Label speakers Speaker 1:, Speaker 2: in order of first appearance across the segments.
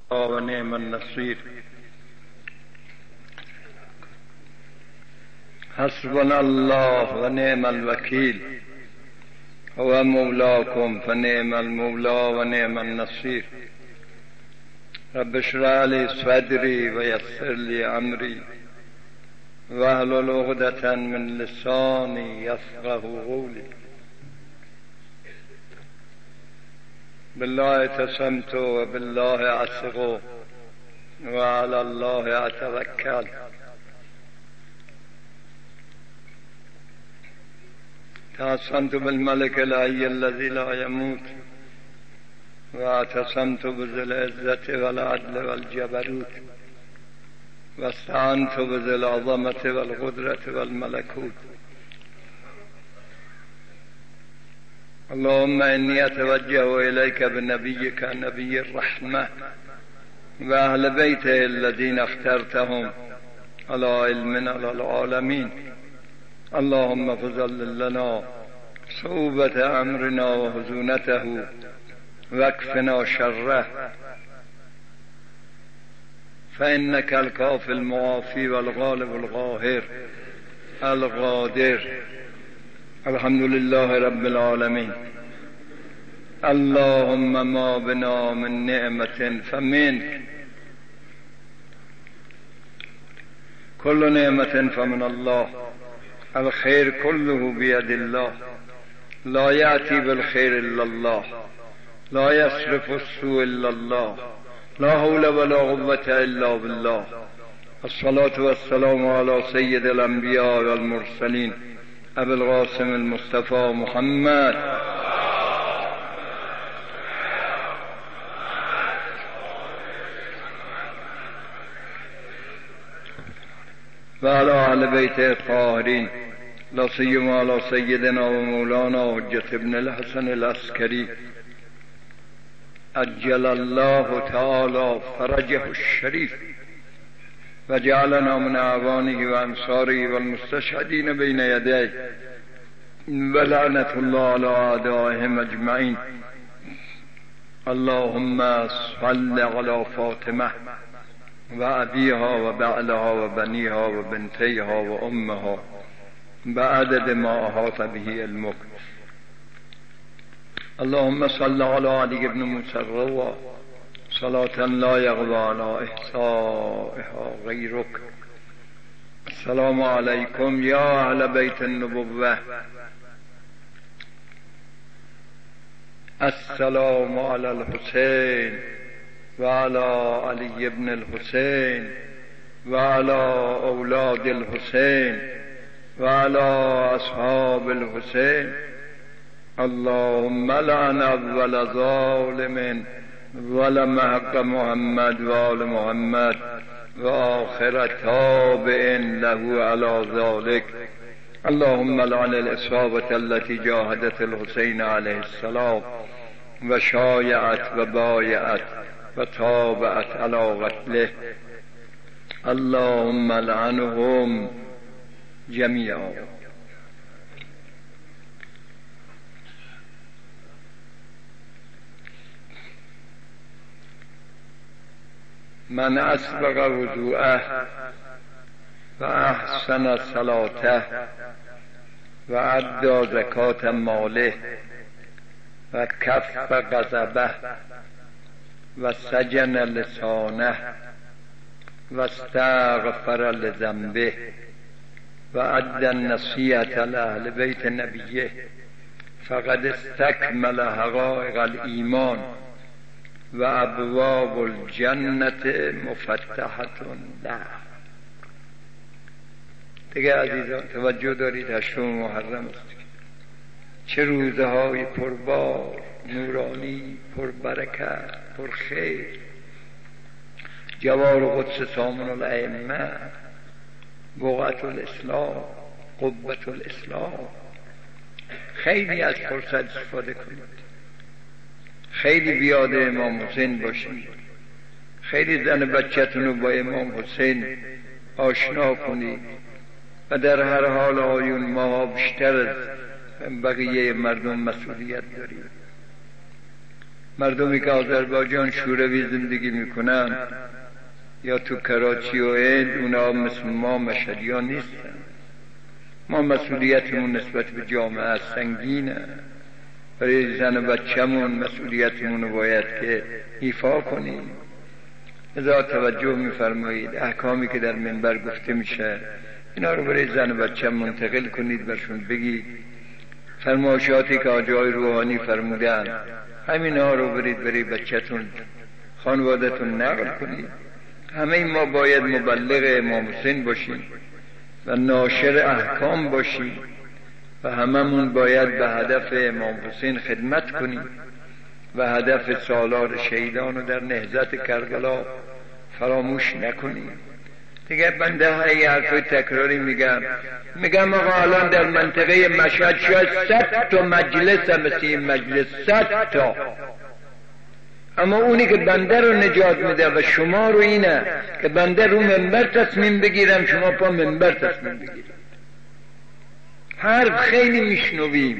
Speaker 1: ونعم النصير. حسبنا الله ونعم الوكيل، هو مولاكم فنعم المولى ونعم النصير. رب اشرح لي صدري ويسر لي امري واحلل عقدة من لساني يفقهوا قولي. بالله اعتصمت وبالله اثق وعلى الله اتوكل. اعتصمت بالملك الحي الذي لا يموت، واعتصمت بذي العزة والعدل والجبروت، واستعنت بذي العظمة والقدرة والملكوت. اللهم إني أتوجه إليك بنبيك نبي الرحمة وأهل بيته الذين اخترتهم على علم على العالمين. اللهم فظلل لنا صعوبة أمرنا وهزونته واكفنا شره، فإنك الكافي المعافي والغالب القاهر القادر. الحمد لله رب العالمين. اللهم ما بنا من نعمة فمنك، كل نعمة فمن الله، الخير كله بيد الله، لا يأتي بالخير إلا الله، لا يصرف السوء إلا الله، لا حول ولا قوة إلا بالله. الصلاة والسلام على سيد الأنبياء والمرسلين أبي القاسم المصطفى محمد وعلى أهل بيته الطاهرين، لا سيما على سيدنا ومولانا حجة ابن الحسن العسكري عجل الله تعالى فرجه الشريف، وجعلنا من أعوانه وأنصاره والمستشهدين بين يديه، ولعنة الله على أعدائهم أجمعين. اللهم صل على فاطمة وأبيها وبعلها وبنيها وبنتيها وأمها بعدد ما أحاط به علمك. اللهم صل على علي بن موسى الروى صلاة لا يغضى على إحصائها غيرك. السلام عليكم يا أهل بيت النبوة. السلام على الحسين وعلى علي بن الحسين وعلى أولاد الحسين وعلى أصحاب الحسين. اللهم لعن أول ظالم ظلم حق محمد وآل محمد وآخر تابع له على ذلك. اللهم لعن الإصابة التي جاهدت الحسين عليه السلام وشايعت وبايعت وتابعت على قتله. اللهم لعنهم جميعا. من أسبغ وضوءه وأحسن صلاته وأدى زكاة ماله وكف غضبه وسجن لسانه واستغفر لذنبه وأدى النصيحة لأهل بيت نبيه فقد استكمل حقائق الإيمان وأبواب الجنة مفتحة له. دیگه عزیزان توجه دارید، هشتم محرم است. چه روزهای پربار، نورانی، پربرکت، پرخیر. جوار قدس سامن الائمه، بقعة الاسلام، قبة الاسلام. خیلی از فرصت استفاده کنید، خیلی بیاد امام حسین باشید، خیلی زن بچه‌تون رو با امام حسین آشنا کنید و در هر حال آیون ما بیشتر از بقیه مردم مسئولیت داریم. مردمی که آذربایجان شوروی زندگی میکنن یا تو کراچی و هند، اونا مثل ما مشهدیان نیستن. ما مسئولیتمون نسبت به جامعه سنگینه. برای زن و بچه‌مون مسئولیتمون رو باید که ایفا کنیم. لذا توجه میفرمایید احکامی که در منبر گفته میشه اینا رو برای زن و بچه منتقل کنید، برشون بگید. فرمایشاتی که آقای روحانی فرمودن همینا رو برید برای بچه‌تون، خانواده‌تون نقل کنید. همه ما باید مبلغ امام حسین باشیم و ناشر احکام باشیم و هممون باید به هدف امام حسین خدمت کنیم و هدف سالار شهیدان رو در نهضت کربلا فراموش نکنیم. دیگه بنده های حرفای تکراری میگم آقا الان در منطقه مشهد شاید 100 تا مجلس هم مثل این مجلس 100 تا، اما اونی که بنده رو نجات میده و شما رو اینه که بنده رو منبر تصمیم بگیرم، شما پا منبر تصمیم بگیرم. حرف خیلی میشنویم،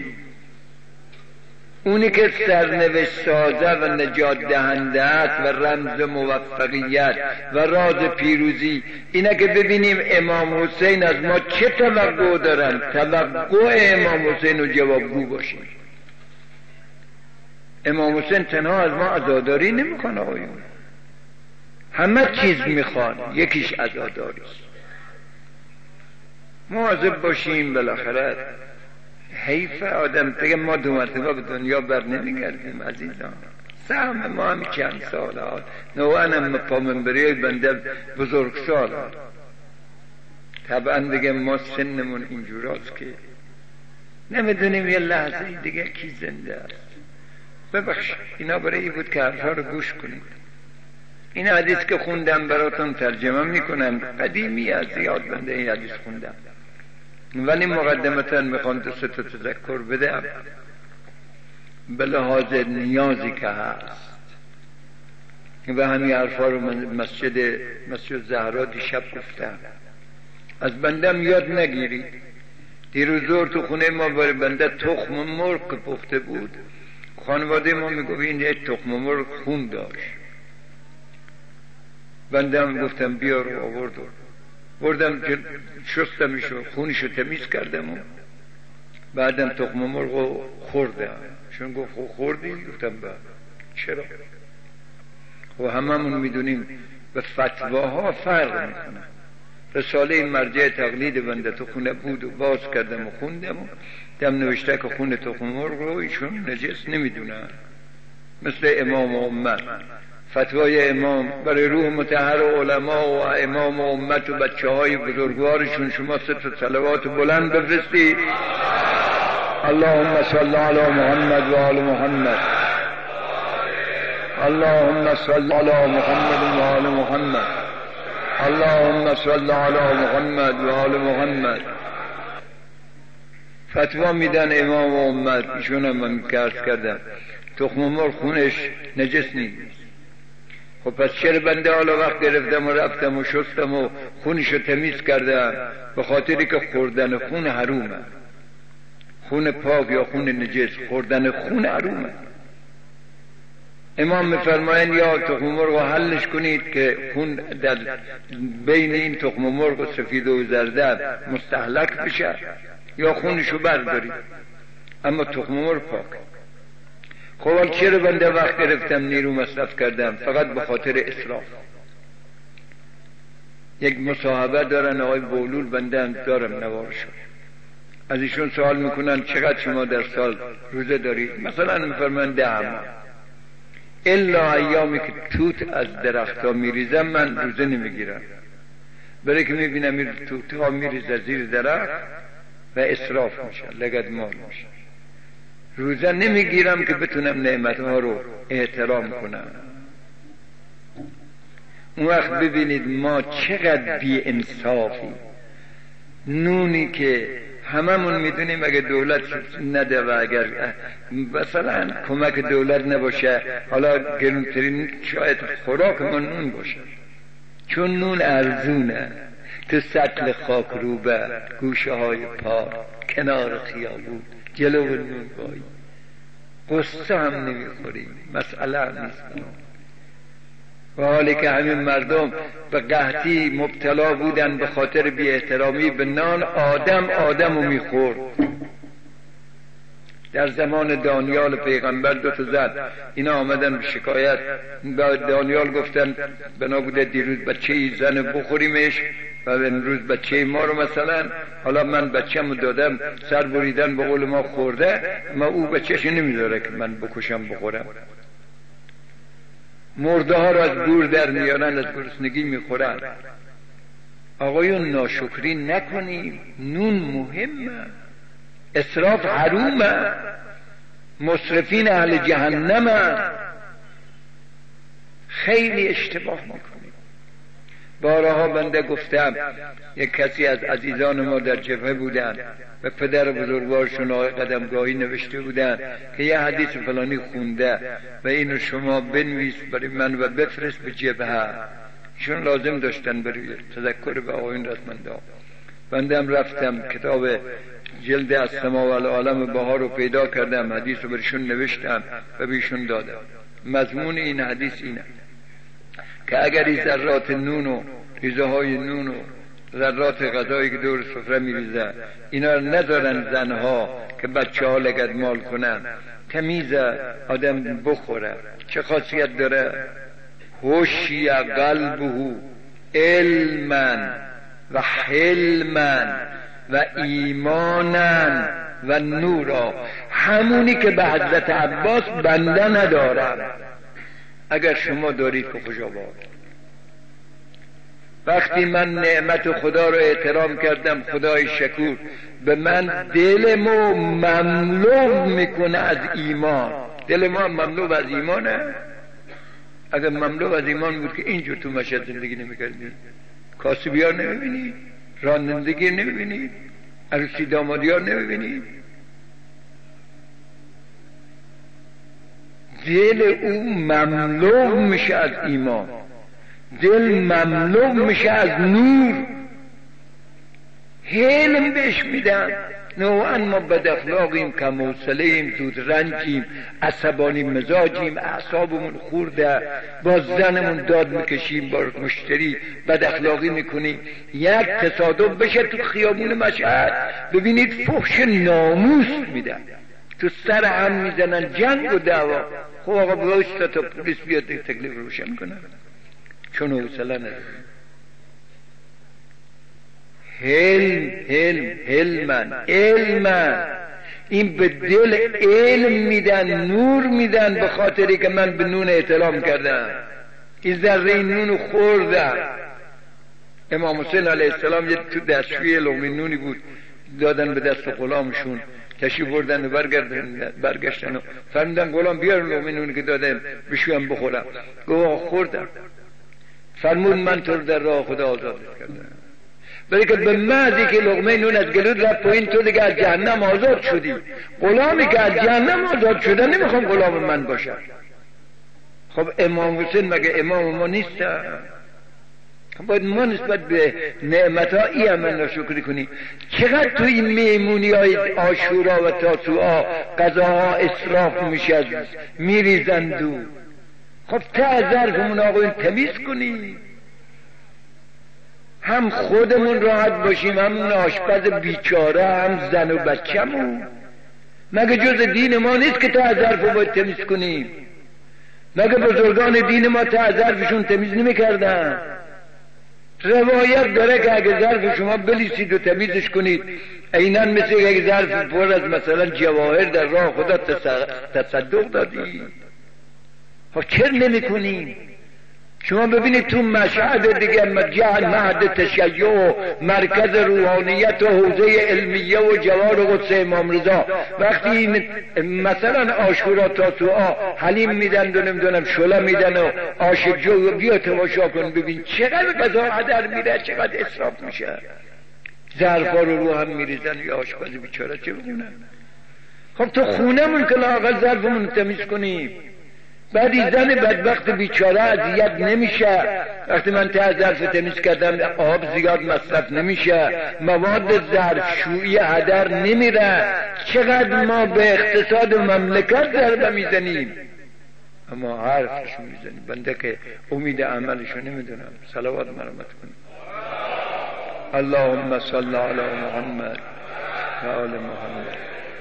Speaker 1: اونی که سرنوشت سازه و نجات دهنده است و رمز موفقیت و راز پیروزی اینه که ببینیم امام حسین از ما چه توقع دارن. توقع امام حسین رو جوابگو باشیم. امام حسین تنها از ما عزاداری نمیکنه آقایون، همه چیز میخوان، یکیش عزاداری است. مواظب باشیم. بالاخره حیف آدم دیگه ما 2 مرتبه به دنیا بر نمیگردیم عزیزان. سهم ما هم چند سال ها نوانم پا منبری بنده بزرگ سال ها. طبعا دیگه ما سنمون اینجور است که نمیدونیم یه لحظه دیگه کی زنده است. ببخش اینا برای این بود که حرفا رو گوش کنید. این حدیث که خوندم براتون ترجمه میکنم، قدیمی از زیاد بنده این حدیث خوندم، ولی مقدمتا میخوام 2 تا تذکر بدم به لحاظ نیازی که هست و همین حرفا رو مسجد زهرا دیشب گفتم. از بندم یاد نگیرید. دیروز ظهر تو خونه ما برای بنده تخم مرغ پخته بود. خانواده ما میگفت این یه تخم مرغ خون داشت. بندم گفتم بیار، آوردم، بردم شستمشو، خونشو تمیز کردم و بعدم تخم مرغ خوردم. چون گفت خوردی؟ گفتم با. چرا؟ و هممون میدونیم به فتواها فرق میکنه. رساله مرجع تقلید بنده تو خونه بود و باز کردم و خوندم و دم نوشته که خون تخم مرغ رو ایشون نجس نمیدونن، مثل امام و امت. فتوای امام برای روح مطهر و علما و امام و امت و بچه های بزرگوارشون شما 3 تا صلوات بلند بفرستید. اللهم صل علی محمد و آل محمد. اللهم صل علی محمد و آل محمد. اللهم صل علی محمد و آل محمد. فتوا میدن امام و امت. ایشون هم من عرض کردم تخم مرغ خونش نجس نیست. خب پس چرا بنده حالا وقت گرفتم و رفتم و شستم و خونشو تمیز کردم؟ به خاطری که خوردن خون حرومه. خون پاک یا خون نجس، خوردن خون حرومه. امام میفرماین یا تخم مرغ رو حلش کنید که خون در بین این تخم مرغ سفید و زرد مستهلک بشه، یا خونشو بردارید، اما تخم مرغ پاک. خب چرا بنده وقت گرفتم نیرو مصرف کردم؟ فقط به خاطر اسراف. یک مصاحبه دارن آقای بولول، بنده هم دارم نوارشون، از ایشون سوال میکنن چقدر شما در سال روزه دارید؟ مثلا میفرمان 10 ماه. الا ایامی که توت از درخت ها میریزم من روزه نمیگیرم، برای که میبینم این توت ها میریزه زیر درخت و اسراف میشه، لگد مال میشه. روزه نمیگیرم که بتونم نعمت ها رو احترام کنم. اون وقت ببینید ما چقدر بی انصافی. نونی که هممون میدونیم اگه دولت نده و اگر مثلا کمک دولت نباشه، حالا گرونترین شاید خوراک ما نون باشه، چون نون ارزونه. تو سطل خاک روبه، گوشه های پا، کنار خیابون، جلو نون بایی. قصه هم نمیخوریم، مسئله هم نیست. و حالی که همین مردم به قحطی مبتلا بودن به خاطر بی احترامی به نان، آدم رو میخورد. در زمان دانیال پیغمبر 2 تا زن اینا آمدن به شکایت، به دانیال گفتن بنا بوده دیروز بچه زن بخوریمش و امروز بچه ما رو مثلا، حالا من بچه‌مو دادم سر بریدن به قول ما خورده، ما او بچه‌ش نمیذاره که من بکشم بخورم. مرده ها رو از گور در میارن، از گرسنگی میخورن. آقایون ناشکری نکنیم، نون مهمه، اسراف حرومه، مصرفین اهل جهنمه. خیلی اشتباه میکنیم. بارها بنده گفتم یک کسی از عزیزان ما در جبهه بودن و پدر بزرگوارشون آقای قدمگاهی نوشته بودن که یه حدیث فلانی خونده و اینو شما بنویس برای من و بفرست به جبهه. ایشون لازم داشتن برای تذکر به آقایون رسمنده. بنده هم رفتم کتاب جلد از سما و العالم بهار رو پیدا کردم، حدیث رو برشون نوشتم و بیشون دادم. مضمون این حدیث اینه که اگر این ذرات نون و ریزه های نون و ذرات غذایی که دور سفره میریزن اینا رو نذارن زنها که بچه ها لگدمال کنن، تمیز آدم بخوره. چه خاصیت داره؟ هوشی قلبه علما و حلما و ایمانا و نورا. همونی که به حضرت عباس بنده ندارم. اگر شما دارید که خوش آباد. وقتی من نعمت خدا رو احترام کردم، خدای شکور به من دلمو مملو میکنه از ایمان. دل ما مملو از ایمانه. اگر مملو از ایمان بود که اینجور تو مشهد زندگی نمیکردید، کاسبی ها نمیبینید، رانندگی نمیبینید، عروسی دامادی ها نمیبینید. دل او مملو میشه از ایمان، دل مملو میشه از نور. حلم بهش میدن. نوعا ما بد اخلاقیم، کم حوصله‌ایم، زود رنجیم، عصبانی مزاجیم، اعصابمون خورده، با زنمون داد میکشیم، با مشتری بد اخلاقی میکنیم. یک تصادف بشه تو خیابون مشهد ببینید فحش ناموس میدن، تو سر هم میزنن، جنگ و دعوا. خب آقا بایستا تا پلیس بیاد تکلیف روشن کنه، چون حوصله نداره. علما این به دل علم میدن، نور میدن، به خاطری که من به نون احترام کردم، این ذره نون خوردم. امام حسین علیه السلام یه تو دستشوی لقمه نونی بود، دادن به دست غلامشون، تشریف بردن و برگشتن و فرمودن غلام بیار لقمه نونی که دادم بشویم بخورم. گفت خوردم. فرمود من تو رو در راه خدا آزاد کردم. برای که به محضی که لقمه نون از گلود رفت پایین، تو دیگه از جهنم آزاد شدی. غلامی که از جهنم آزاد شده نمیخوام غلام من باشد. خب امام حسین مگه امام ما نیست؟ باید ما نسبت به نعمت‌ها این عمل ناشکری کنی. چقدر تو این مهمونی های عاشورا و تاسوعا غذاها اسراف میشه، میریزن دو. خب ته ظرفمون آقایون تمیز کنی، هم خودمون راحت باشیم، هم آشپز بیچاره، هم زن و بچه‌مون. مگه جز دین ما نیست که ته ظرفو باید تمیز کنیم؟ مگه بزرگان دین ما ته ظرفشون تمیز نمی‌کردن؟ روایت داره که اگه ظرف شما بلیسید و تمیزش کنید، عیناً مثل یک ظرف پر از مثلا جواهر در راه خدا تصدق دادی. خب چرا نمی کنیم؟ شما ببینید تو مشهد دیگه مهد تشیع و مرکز روحانیت و حوزه علمیه و جوار و قدس امام رضا، وقتی مثلا عاشورا تاسوعا حلیم میدن و نمیدونم شله میدن و آش جو، بیا تماشا کن ببین چقدر غذا هدر میره، چقدر اسراف میشه. ظرفا رو هم میریزن، یا آشپز بیچاره چه بگونه. خب تو خونمون که لااقل ظرفمون تمیز کنیم. بعد این زن بدبخت بیچاره اذیت نمیشه، وقتی من ته ظرف تمیز کردم آب زیاد مصرف نمیشه، مواد ظرفشویی هدر نمیره. چقدر ما به اقتصاد مملکت ضربه میزنیم، اما حرفشو میزنیم. بنده که امید عملشو نمیدونم. صلوات مرحمت کنیم. اللهم صل علی محمد و آل محمد.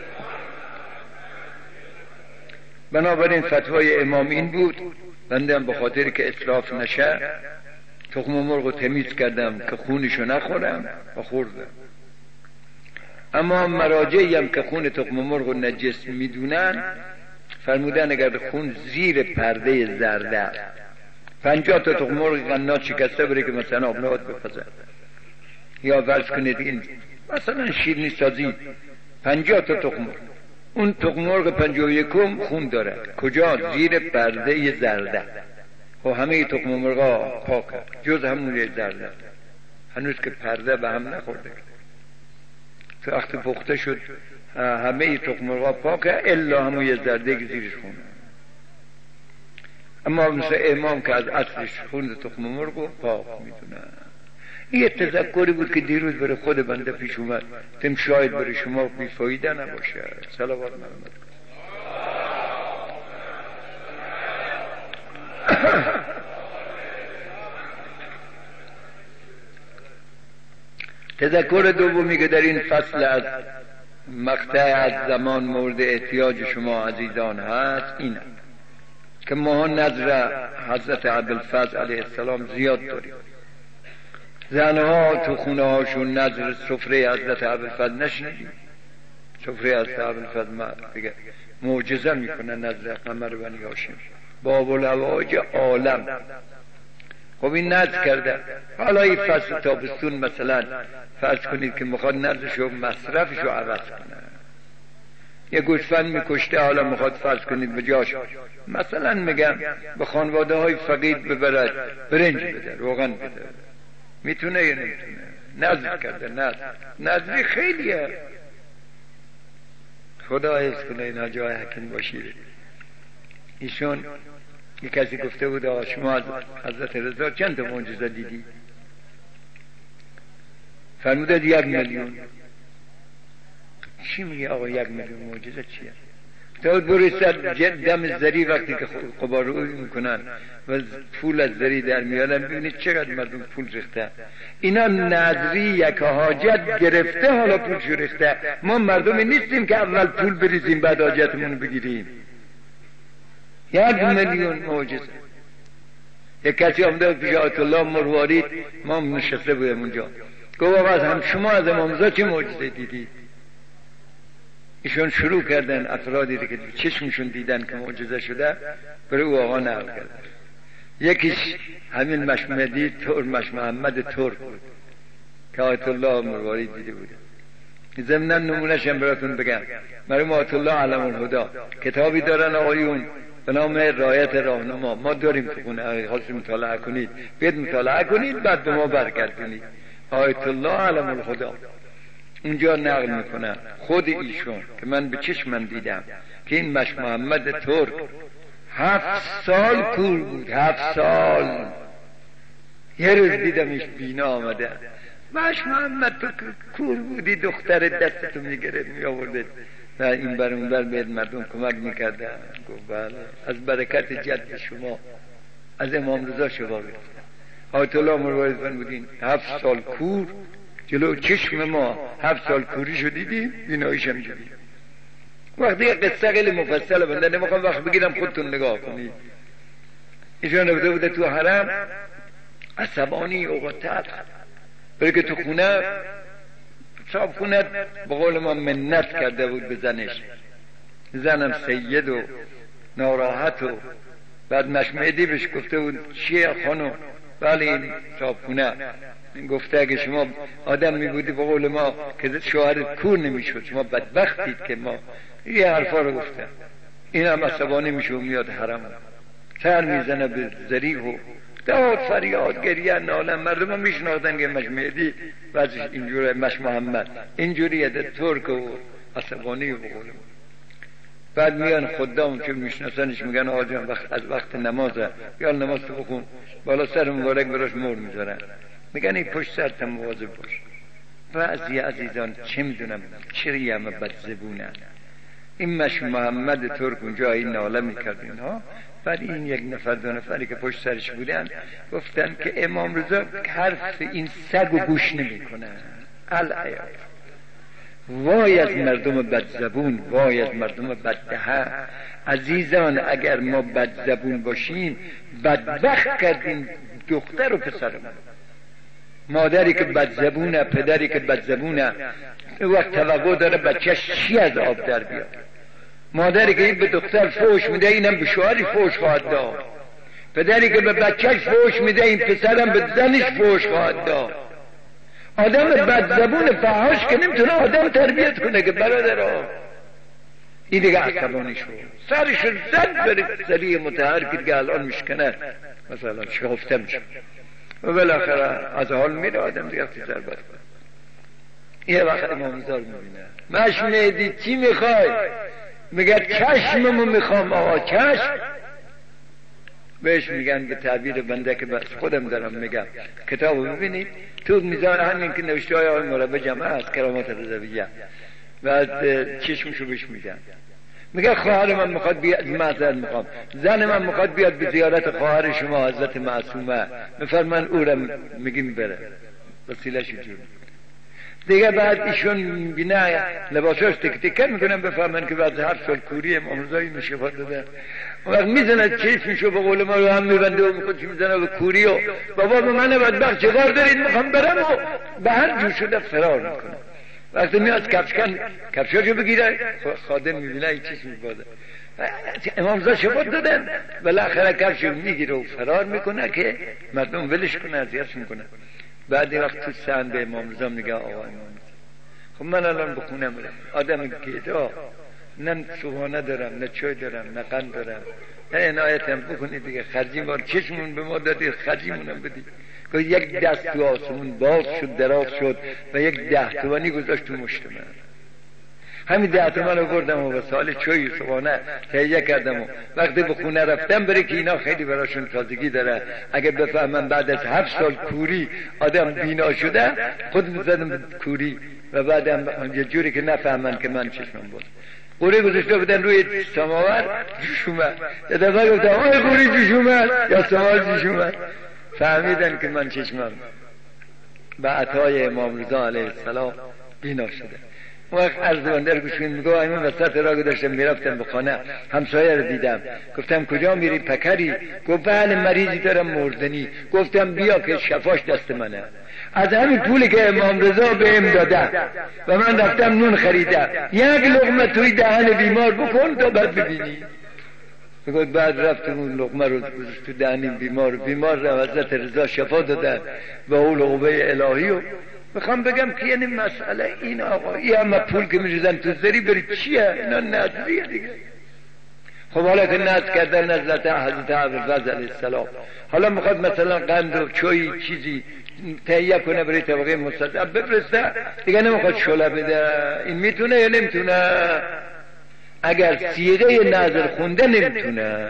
Speaker 1: بنابراین فتوای امام این بود، بنده هم به خاطر که اسراف نشه تخم مرغ رو تمیز کردم که خونشو نخورم و خوردم. اما مراجعی هم که خون تخم مرغ رو نجس میدونن فرمودن اگر خون زیر پرده زرده 50 تا تخم مرغ قنات شکسته بره که مثلا آبنات بپزن، یا فرض کنید این مثلا شیرینی سازی 50 تا تخم مرغ، اون تخم مرغ 51 خون داره. کجا؟ زیر پرده زرده. و همه تخم مرغا پاکه جز همون زرده، هنوز که پرده به هم نخورده. تو وقت پخته شد همه تخم مرغا پاکه الا همون زرده که زیرش خونه. اما مثل امام که از اصلش خون تخم مرغ پاک میدونه. این تذکری بود که دیروز برای خود بنده پیش اومد، تم شاید برای شما بیفایده نباشه. صلوات محمد. تذکر دومی که در این فصل از مقطع از زمان مورد احتیاج شما عزیزان هست اینه که ما نظر حضرت ابوالفضل علیه السلام زیاد داریم. زنها تو خونه هاشون نظر سفره حضرت ابوالفضل نشنیدیم. سفره حضرت ابوالفضل دیگه معجزه میکنه نظر قمر بنی هاشم باب الهواج عالم. خب این نظر کرده. حالا این فصل تابستون مثلا فرض کنید که میخواد نظرشو مصرفشو عوض کنه، یه گوسفند میکشته، حالا میخواد فرض کنید به جاش مثلا میگم به خانواده های فقیر ببرد برنج بده، روغن بده، میتونه یا نمیتونه؟ نظر کرده. نظری خیلیه. خدا حفظ کنه اینا جای حکیم باشید. ایشون یک کسی گفته بود شما از حضرت رضا چند تا معجزه دیدی؟ فرمودد 1 میلیون. چی میگه آقا 1 میلیون معجزه چیه؟ تا برسد دم زری وقتی که قباروی میکنن و پول از زری در میارن ببینید چقدر مردم پول ریخته. اینا نظری یک حاجت گرفته حالا پول شو ریخته. ما مردمی نیستیم که اول پول بریزیم بعد حاجتمون بگیریم. 1 میلیون معجزه. یک کسی آمده پیش آیت الله مروارید، ما نشسته بودیم اونجا، گفت آقا هم شما از امام رضا چه معجزه دیدید؟ ایشون شروع کردن افرادی که چشمشون دیدن که معجزه شده برای او آقا نقل کردن. یکیش همین مشمدی مش محمد ترک بود که آیت الله مروارید دیده بود. ضمن نمونه‌ش هم براتون بگم. مرحوم آیت الله علم الهدا کتابی دارن آقایون به نام رایت راهنما. ما داریم تو خونه، خواستید مطالعه کنید بیاد مطالعه کنید بعد به ما برگردونید. آیت الله علم الهدا اونجا نقل میکنن خود ایشون که من به چشمم دیدم که این مش محمد ترک 7 سال کور بود. 7 سال. یه روز دیدمش بینا آمده. مش محمد تو کور بودی، دختر دستتو میگرد میآورده و این بر اون بر بهت مردم کمک میکردن. گفت بله از برکت جد شما از امام رضا شما گرفتن. آیت الله مروارید فرمودین 7 سال کور جلو چشم ما 7 سال کوری شو دیدیم، بیناییش هم دیدیم. وقتی قصه خیلی مفصله بنده نمیخوام وقت بگیرم خودتون نگاه کنید. ایشون رفته بوده تو حرم عصبانی اوقات برای که تو خونه صاحب خونه به قول ما منت کرده بود به زنش. زنم سید و ناراحت و بعد مشمعدی بهش گفته بود چیه خانم؟ بله این صاحب خونه گفته اگه شما آدم می بودی به قول ما که شوهرت کور نمی شد، شما بدبختید که ما یه حرفا رو گفته. این هم عصبانی میشه و میاد حرم سر میزنه به ذریح و داد فریاد گریه ناله. مردم هم میشناختن که مشمعدی بعضش اینجوره، مش محمد اینجوریه، ده ترک و عصبانی و به قول ما. بعد میان خدام که میشناسنش میگن آقا جان از وقت نمازه، یا نماز تو بخون، بالا سر مبارک براش مهر میذارن، میگن این پشت سرت مواظب باش. بعضی عزیزان چه میدونم چری همه بد زبونن. این مش محمد ترک اونجا این ناله میکرد اینها، بعد این یک نفر دو نفری که پشت سرش بودن گفتن که امام رضا حرف این سگو گوش نمیکنه. العیاذ. وای از مردم بدزبون، وای از مردم بددهن. عزیزان اگر ما بدزبون باشیم بدبخت کردیم دختر و پسرمون. مادری که بدزبونه، پدری که بدزبونه، وقت توقع داره بچهش چی از آب در بیاد. مادری که این به دختر فوش میده اینم به شوهری فوش خواهد داد. پدری که به بچهش فوش میده این پسرم به زنش فوش خواهد داد. آدم بدزبون فحاش که نمیتونه آدم تربیت کنه که برادرها. این دیگه عصبانی شد، سرش زد بره سریع متحر که دیگه الان میشکنه مثلا شکفته میشه و بالاخره از حال میره آدم دیگه اختی ضربت کنه. یه وقت امام رضا میبینه، مش مهدی چی میخوای؟ میگه چشممو میخوام آقا. چشم؟ بهش میگن که تعبیر بنده که بس خودم دارم میگم، کتابو ببینید تو میزان همین که نوشته های آقای مربع جمعه از کرامات رضویه، بعد چشمشو بهش میگن، میگه خواهر من میخواد بیاد، معذرت میخوام، زن من میخواد بیاد به زیارت خواهر شما حضرت معصومه، میفرمان او را میگیم بره، وسیله‌اش جور دیگه. بعد ایشون بینه لباساش تک تکر میکنن، بفهمن که بعد هر سال کوری امام رضا اینو شفا داده. وقت میزنه چشمشو به قول ما رو هم میبنده و میخواد چی میزنه به کوری و بابا به من بدبخت چگار دارید میخوام برم و به هر جور شده فرار میکنه. وقتی میاد کفشاشو بگیره خادم میبینه این چیز میباده. امام رضا شفا دادن، بالاخره کفشو میگیره و فرار میکنه که مردم ولش کنه، اذیت میکنه. بعد این وقت تو سن به امام رضا میگه آقا امام رضا خب من الان به خونه میرم، آدم گیدا، نه صبحانه دارم، نه چای دارم، نه قند دارم، عنایتم بکنید دیگه، خرجی ما چشمون به ما دادید، خرجیمونم بدید. که یک دست تو آسمون باز شد، دراز شد و یک 10 تومانی گذاشت تو مشت من. همین 10 تومن رو بردم و به سال چای صبحانه تهیه کردم و وقتی به خونه رفتم، برای که اینا خیلی براشون تازگی داره، اگه بفهمن بعد از 7 سال کوری آدم بینا شده، خود میزدم کوری و بعدم یه جوری که نفهمن که من چشمم بود. قوری گذاشته بودن روی سماور، جوش اومد. یه دفعه گفتم آی قوری جوش اومد یا سماور جوش اومد. فهمیدن که من چشمم به عطای امام رضا علیه السلام بینا شده. وقت عرض بنده گوش کنید، میگه من وسط راه داشتم میرفتم به خانه، همسایه رو دیدم، گفتم کجا میری پکری؟ گفت بله مریضی دارم مردنی. گفتم بیا که شفاش دست منه. از همین پولی که امام رضا بهم داده و من رفتم نون خریدم، یک لقمه توی دهن بیمار بکن تا بعد ببینی. میگه بعد رفت اون لقمه رو تو دهن بیمار رو حضرت رضا شفا دادن به اول قوه الهی. و میخوام بگم که یعنی مسئله این آقا، این همه پول که میریزن تو زری برید چیه؟ اینا نظریه دیگه. خب حالا که نظر کردن نزلت حضرت ابوالفضل علیه السلام، حالا میخواد مثلا قند و چای چیزی تهیه کنه برای طبقه مستضعف بفرسته دیگه، نمیخواد شعله بده. این میتونه یا نمیتونه؟ اگر صیغه نظر خونده نمیتونه،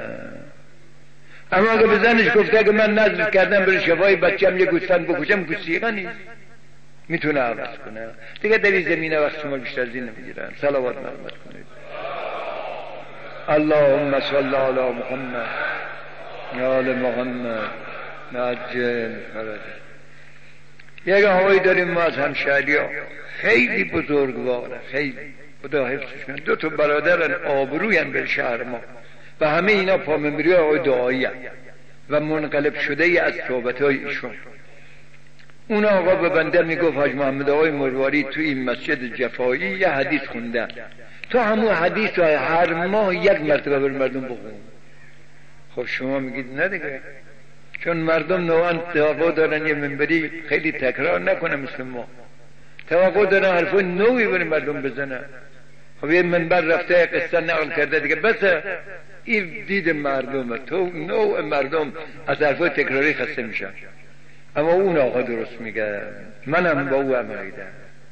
Speaker 1: اما اگه به زنش گفته که من نظر کردم برای شفای بچه‌م یه گوسفند بکشم، که صیغه نیست، میتونه عوض کنه دیگه. در این زمینه وقت شما بیشتر از این نمیگیرن. صلوات محمد کنید. اللهم صل علی محمد آل محمد عجل فرج. یک آقایی داریم ما از همشهری‌ها، خیلی بزرگواره، خیلی خدا حفظش کنه، 2 تا برادرن آبروین به شهر ما و همه اینا پامنبری آقای دعایی و منقلب شده ای از صحبت‌های ایشون. اون آقا به بنده میگفت حاج محمد آقای مرواری تو این مسجد جفایی یه حدیث خوندن، تو همون حدیث رو هر ماه 1 مرتبه بر مردم بخون. خب شما میگید نه دیگه، چون مردم نوعا توقع دارن یه منبری خیلی تکرار نکنه مثل ما، توقع دارن حرفای نوعی بر مردم بزنه. خب یه منبر رفته قصه نقل کرده دیگه، بس این دید مردمه، تو نوع مردم از حرفای تکراری خسته میشن. اما اون آقا درست میگه، منم با او عملیدم.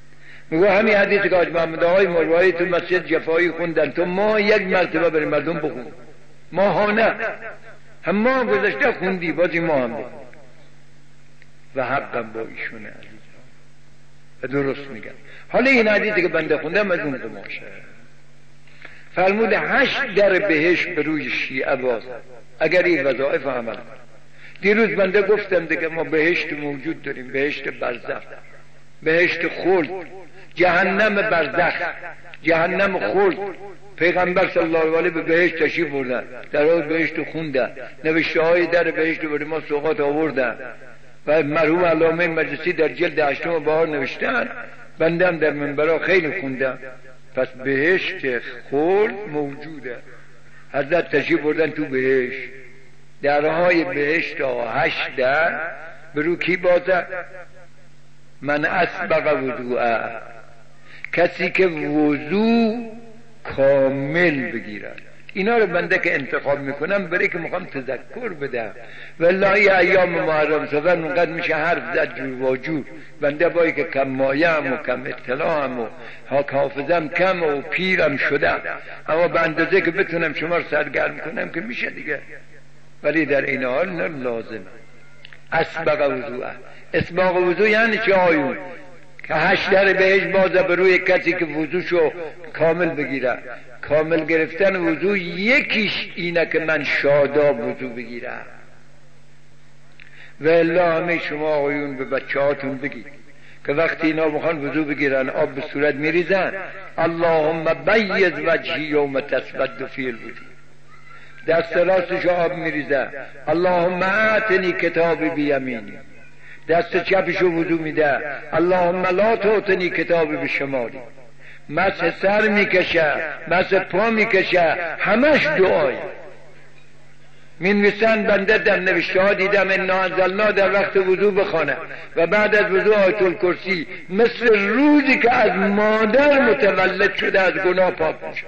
Speaker 1: میگه همین حدیث که حاج محمد آقای مروایی تو مسجد جفایی خوندن تو ما یک مرتبه برای مردم بخون، ما ها نه، هم ما گذشته خوندی بازی ما هم بخون و حقم با ایشونه عزیزان و درست میگن. حالا این حدیثی که بنده خوندم از اون قماشه فرمود 8 در بهشت به روی شیعه باز اگر این وظایف عمل کنه. دیروز بنده گفتم دیگه ما بهشت موجود داریم، بهشت برزخ، بهشت خلد، جهنم برزخ، جهنم خلد. پیغمبر صلی الله علیه به بهشت تشریف بردن، در اون بهشت خوندن، نوشته های در بهشت برای ما سوغات آوردن و مرحوم علامه مجلسی در جلد 8 بهار نوشتن، بنده هم در منبرها خیلی خوندم. پس بهشت خلد موجوده. حضرت تشریف بردن تو بهشت، درهای بهشت 8 در برو کی بازه؟ من اسبق وضوءه، کسی که وضو کامل بگیرد. اینا رو بنده که انتخاب میکنم برای که میخوام تذکر بدم، والله ایام محرم سفر منقدر میشه حرف زد جور و جور. بنده بایی که کم مایه‌ام و کم اطلاعم و حافظم کم و پیرم شدم، اما به اندازه که بتونم شما رو سرگرم کنم که میشه دیگه، ولی در این حال نه لازم. اسبق وضوءه، اسباق وضو یعنی چه آیون؟ که 8 در بهشت بازه به روی کسی که وضوشو کامل بگیره. کامل گرفتن وضو یکیش اینه که من شاداب وضو بگیرم. و الا همه شما آقایون به بچه هاتون بگید که وقتی اینا بخوان وضو بگیرن آب به صورت میریزن، اللهم بیض وجهی یوم تسود فی الوضو، دست راستش آب میریزه، اللهم اعطنی کتابی بیمینی، دست چپشو وضو میده، اللهم لا تعطنی کتابی بشمالی، مسح سر میکشه، مسح پا میکشه، همش دعای. مینویسن بنده در نوشته ها دیدم انا انزلنا در وقت وضو بخونه و بعد از وضو آیت الکرسی، مثل روزی که از مادر متولد شده از گناه پاک میشه.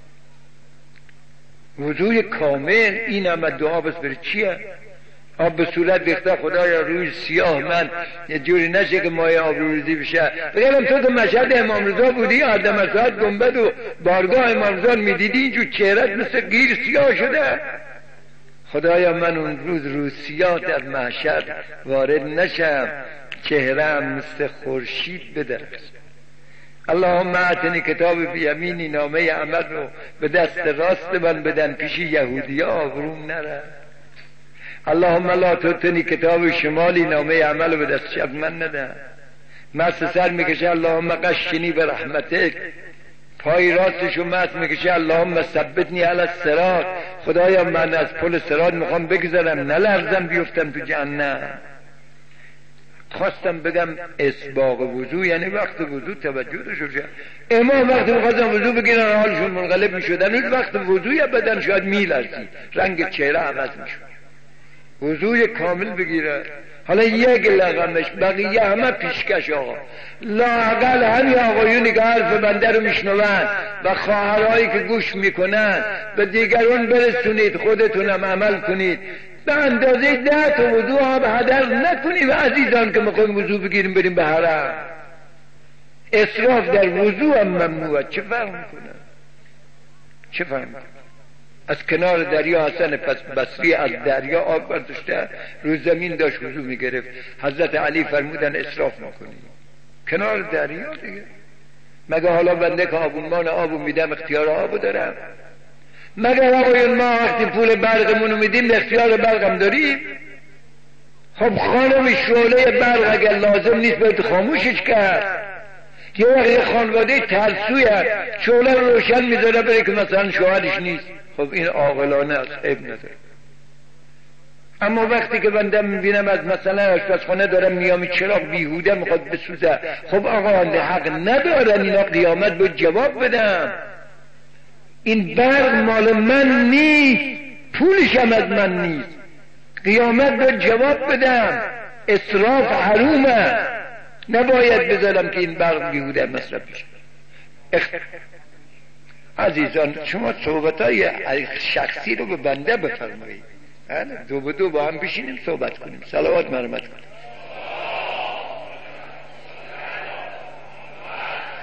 Speaker 1: وضوی کامل این هم دعا بس بره چیه؟ آب به صورت ریخته، خدایا روی سیاه من یه جوری نشه که مایه آب روزی بشه. بگم تو مشهد امام رضا بودی، آدم اسد گنبد و بارگاه امام رضا میدیدی اینجور چهرت مثل گیر سیاه شده. خدایا من اون روز سیاه در محشر وارد نشم، چهرم مثل خورشید بدرخشه. اللهم اعطنی کتاب بیمینی، نامه عمل رو به دست راست من بدن، پیش یهودی ها آبروم نره. اللهم لا تعطنی کتاب شمالی، نامه عمل رو به دست چپ من ندن. مست سر میکشه اللهم قشنی به رحمتک، پای راستشو مست میکشه اللهم ثبتنی علی الصراط، خدایا من از پل صراط میخوام بگذرم نلرزم بیفتم تو جهنم. خواستم بگم اسباق وضو یعنی وقت وضو توجه داشته باشه. امام وقتی میخواستن وضو بگیرن حالشون منقلب میشدن، اون وقت وضوی بدن شاید میلرزید، رنگ چهره عوض میشد. وضوی کامل بگیره. حالا یک لغمش، بقیه همه پیشکش آقا. لااقل همین آقایونی که حرف بنده رو میشنون و خواهرهایی که گوش میکنن به دیگران برسونید، خودتونم عمل کنید. به اندازه 10 تا وضو آب هدر نکنید. و عزیزان که میخوایم وضو بگیریم بریم به حرم، اسراف در وضو هم ممنوعه. چه فرق میکنه؟ چه فرق میکنه؟ از کنار دریا حسن بصری از دریا آب برداشته رو زمین داشت وضو میگرفت. حضرت علی فرمودن اسراف نکنید کنار دریا دیگه. مگه حالا بنده که آبونمان آبو میدم اختیار آبو دارم؟ مگه آقایون ما وقتی پول برقمونو میدیم اختیار برقم داریم؟ خب خانم شعله برق اگر لازم نیست باید خاموشش کرد. یه وقتی خانواده ترسویه شعله رو روشن میذاره برای که مثلا شوهرش نیست، خب این عاقلانه است، عیب نداره. اما وقتی که بنده میبینم از مثلا آشپزخانه دارم میام چراغ بیهوده میخواد بسوزه، خب آقا حق ندارن اینا، قیامت باید جواب بدم. این برق مال من نیست، پولش هم از من نیست، قیامت باید جواب بدم. اسراف حرومه، نباید بذارم که این برق بیهوده مصرف بشه. عزیزان شما صحبتای شخصی رو به بنده بفرمایید، دو به دو با هم بشینیم صحبت کنیم. صلوات مرحمت کنیم.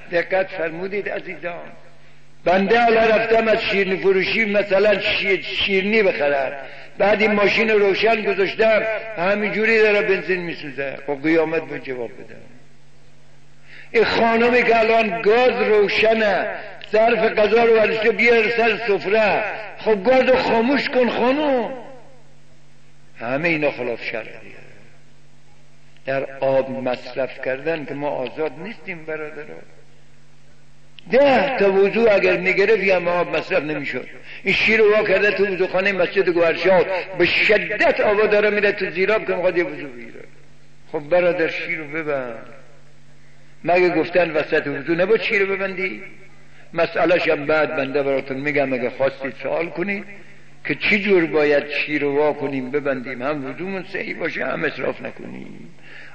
Speaker 1: دقت فرمودید عزیزان. بنده حالا رفتم از شیرینی فروشی مثلا شیرینی بخرم، بعد این ماشین روشن گذاشتم همینجوری داره بنزین میسوزه، خب قیامت به جواب بدم. این خانمی که الان گاز روشنه ظرف غذا رو ورشته بیار سر سفره، خب گاز رو خاموش کن خانم. همه اینا خلاف شرعیه. در آب مصرف کردن که ما آزاد نیستیم برادران. 10 تا وضو اگر میگرفت یا ما آب مصرف نمیشد. این شیر رو وا کرده تو وضوخانه مسجد گوهرشاد به شدت آب داره میره تو زیراب که میخواد یه وضو بگیره. خب برادر شیر رو ببند. مگه گفتن وسط وضو نباید شیر رو ببندی؟ مسئلهش هم بعد بنده براتون میگم اگه خواستید سوال کنید که چی جور باید شیر رو وا کنیم ببندیم، هم وضومون صحیح باشه هم اسراف نکنیم.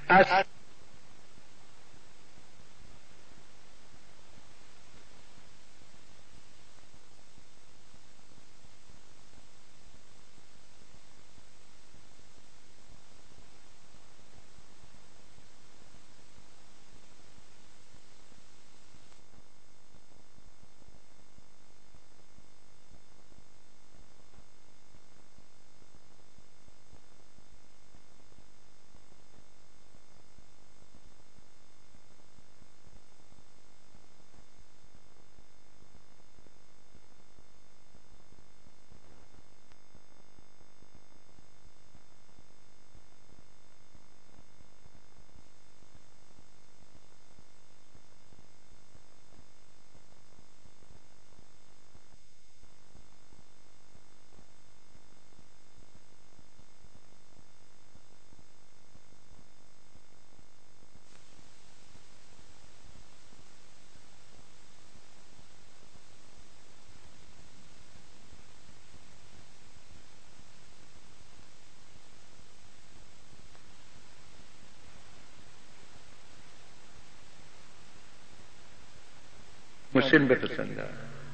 Speaker 1: مسلم بپسنده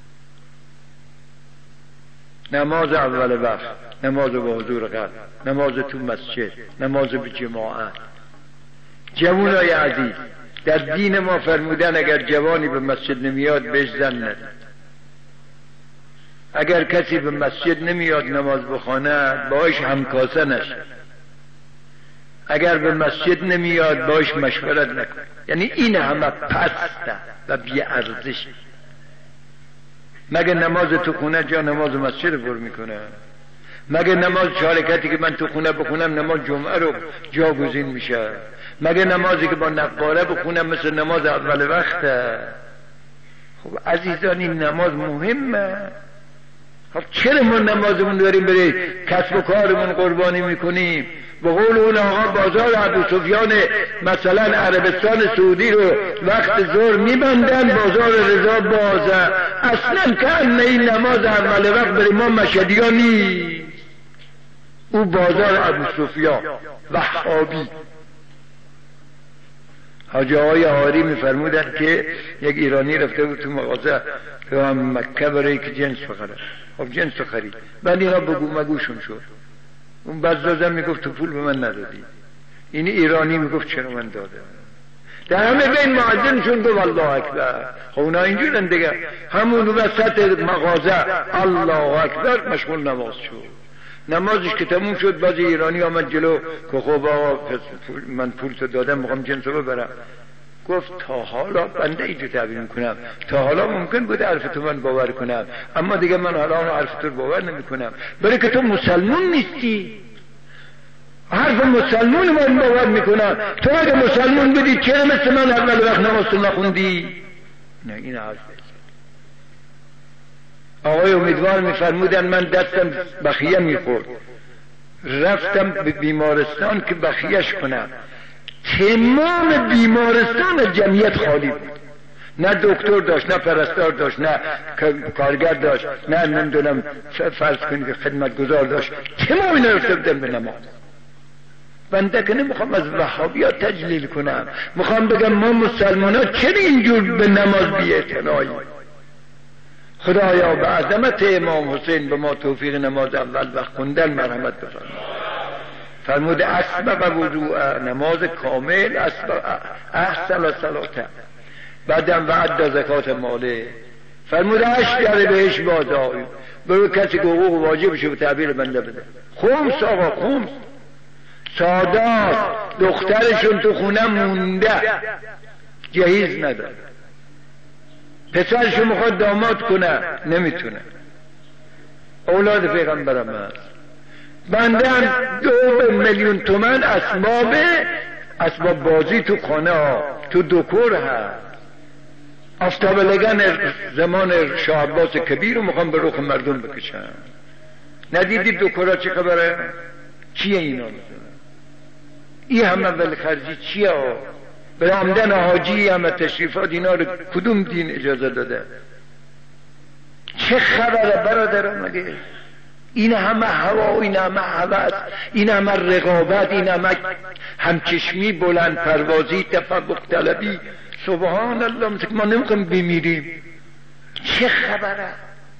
Speaker 1: نماز اول وقت، نماز با حضور قلب، نماز تو مسجد، نماز به جماعت. جوانای عزیز، در دین ما فرمودن اگر جوانی به مسجد نمیاد بهش زن ندید. اگر کسی به مسجد نمیاد نماز بخونه باش همکاسه نشه. اگر به مسجد نمیاد باش مشورت نکن. یعنی این همه پسته و بی ارزش. مگه نماز تو خونه جا نماز مسجد پر میکنه؟ مگه نماز شارکتی که من تو خونه بخونم نماز جمعه رو جاگزین میشه؟ مگه نمازی که با نقاره بخونم مثل نماز اول وقته؟ خب عزیزان این نماز مهمه. خب چرا ما نمازمون داریم برای کسب و کارمون قربانی میکنیم؟ به قول اون آقا بازار ابوسفیان مثلا عربستان سعودی رو وقت ظهر میبندن، بازار رضا بازه. اصلا که این نماز اول وقت برای ما مشهدیان نیست. او بازار ابوسفیان وهابی. حاجی آقای آری میفرمودن که یک ایرانی رفته بود تو مغازه تو هم مکه برای که جنس بخره. خب جنس خرید، بعد اینا بگو مگوشون شد. اون بزازم میگفت تو پول به من ندادی. این ایرانی میگفت چرا من دادم. در همه بین معجنشون گفت الله اکبر. خب اونا اینجورن دیگه. همون وسط مغازه الله اکبر مشغول نماز شد. نمازش که تموم شد باز ایرانی آمد جلو که خب آقا من پول تو دادم میخوام جنسو ببرم. گفت تا حالا بنده اینجا تعبیر میکنم، تا حالا ممکن بود حرف تو من باور کنم، اما دیگه من حالا حرف تو باور نمیکنم، برای که تو مسلمون نیستی. حرف مسلمون من باور میکنم. تو اگه مسلمون بودی چرا مثل من اول وقت نمازتو نخوندی؟ نه این حرف. آقای امیدوار میفرمودن من دستم بخیه میخورد، رفتم به بیمارستان که بخیهش کنم. تمام بیمارستان جمعیت خالی بود. نه دکتر داشت، نه پرستار داشت، نه کارگر داشت، نه نمیدونم فرض کنید خدمتگزار داشت. تمام اینا رفته بودن به نماز. بنده که نمیخوام از وهابیات تجلیل کنم، میخوام بگم ما مسلمان ها چرا اینجور به نماز بی‌اعتناییم. خدایا به عظمت امام حسین به ما توفیق نماز اول وقت خوندن مرحمت بفرما. فرمود اسبق وضوء، نماز کامل، اسبق احسن صلاته. بعدم وعد زکات ماله فرمود 8 در بهش باز آیو برو کسی که حقوق واجبشو به تعبیر بنده بده. خمس آقا خمس. سادات دخترشون تو خونه مونده جهیز نداره، پسرشو میخواد داماد کنه نمیتونه، اولاد پیغمبرم هست. بنده هم 2 میلیون تومن اسباب بازی تو خانه ها تو دکور هست. آفتاب لگن زمان شاه عباس کبیر رو میخوام به رخ مردم بکشن. ندیدید دکورا چه خبره؟ چیه اینا؟ این همه ولخرجی چیه؟ به آمدن حاجی همه تشریفات اینا رو کدوم دین اجازه داده؟ چه خبره برادران؟ مگه این همه هوا، این همه هوس، این همه رقابت، این همه همچشمی، بلند پروازی، تفوق طلبی، سبحان الله، مثل ما نمیخوایم بمیریم. چه خبره؟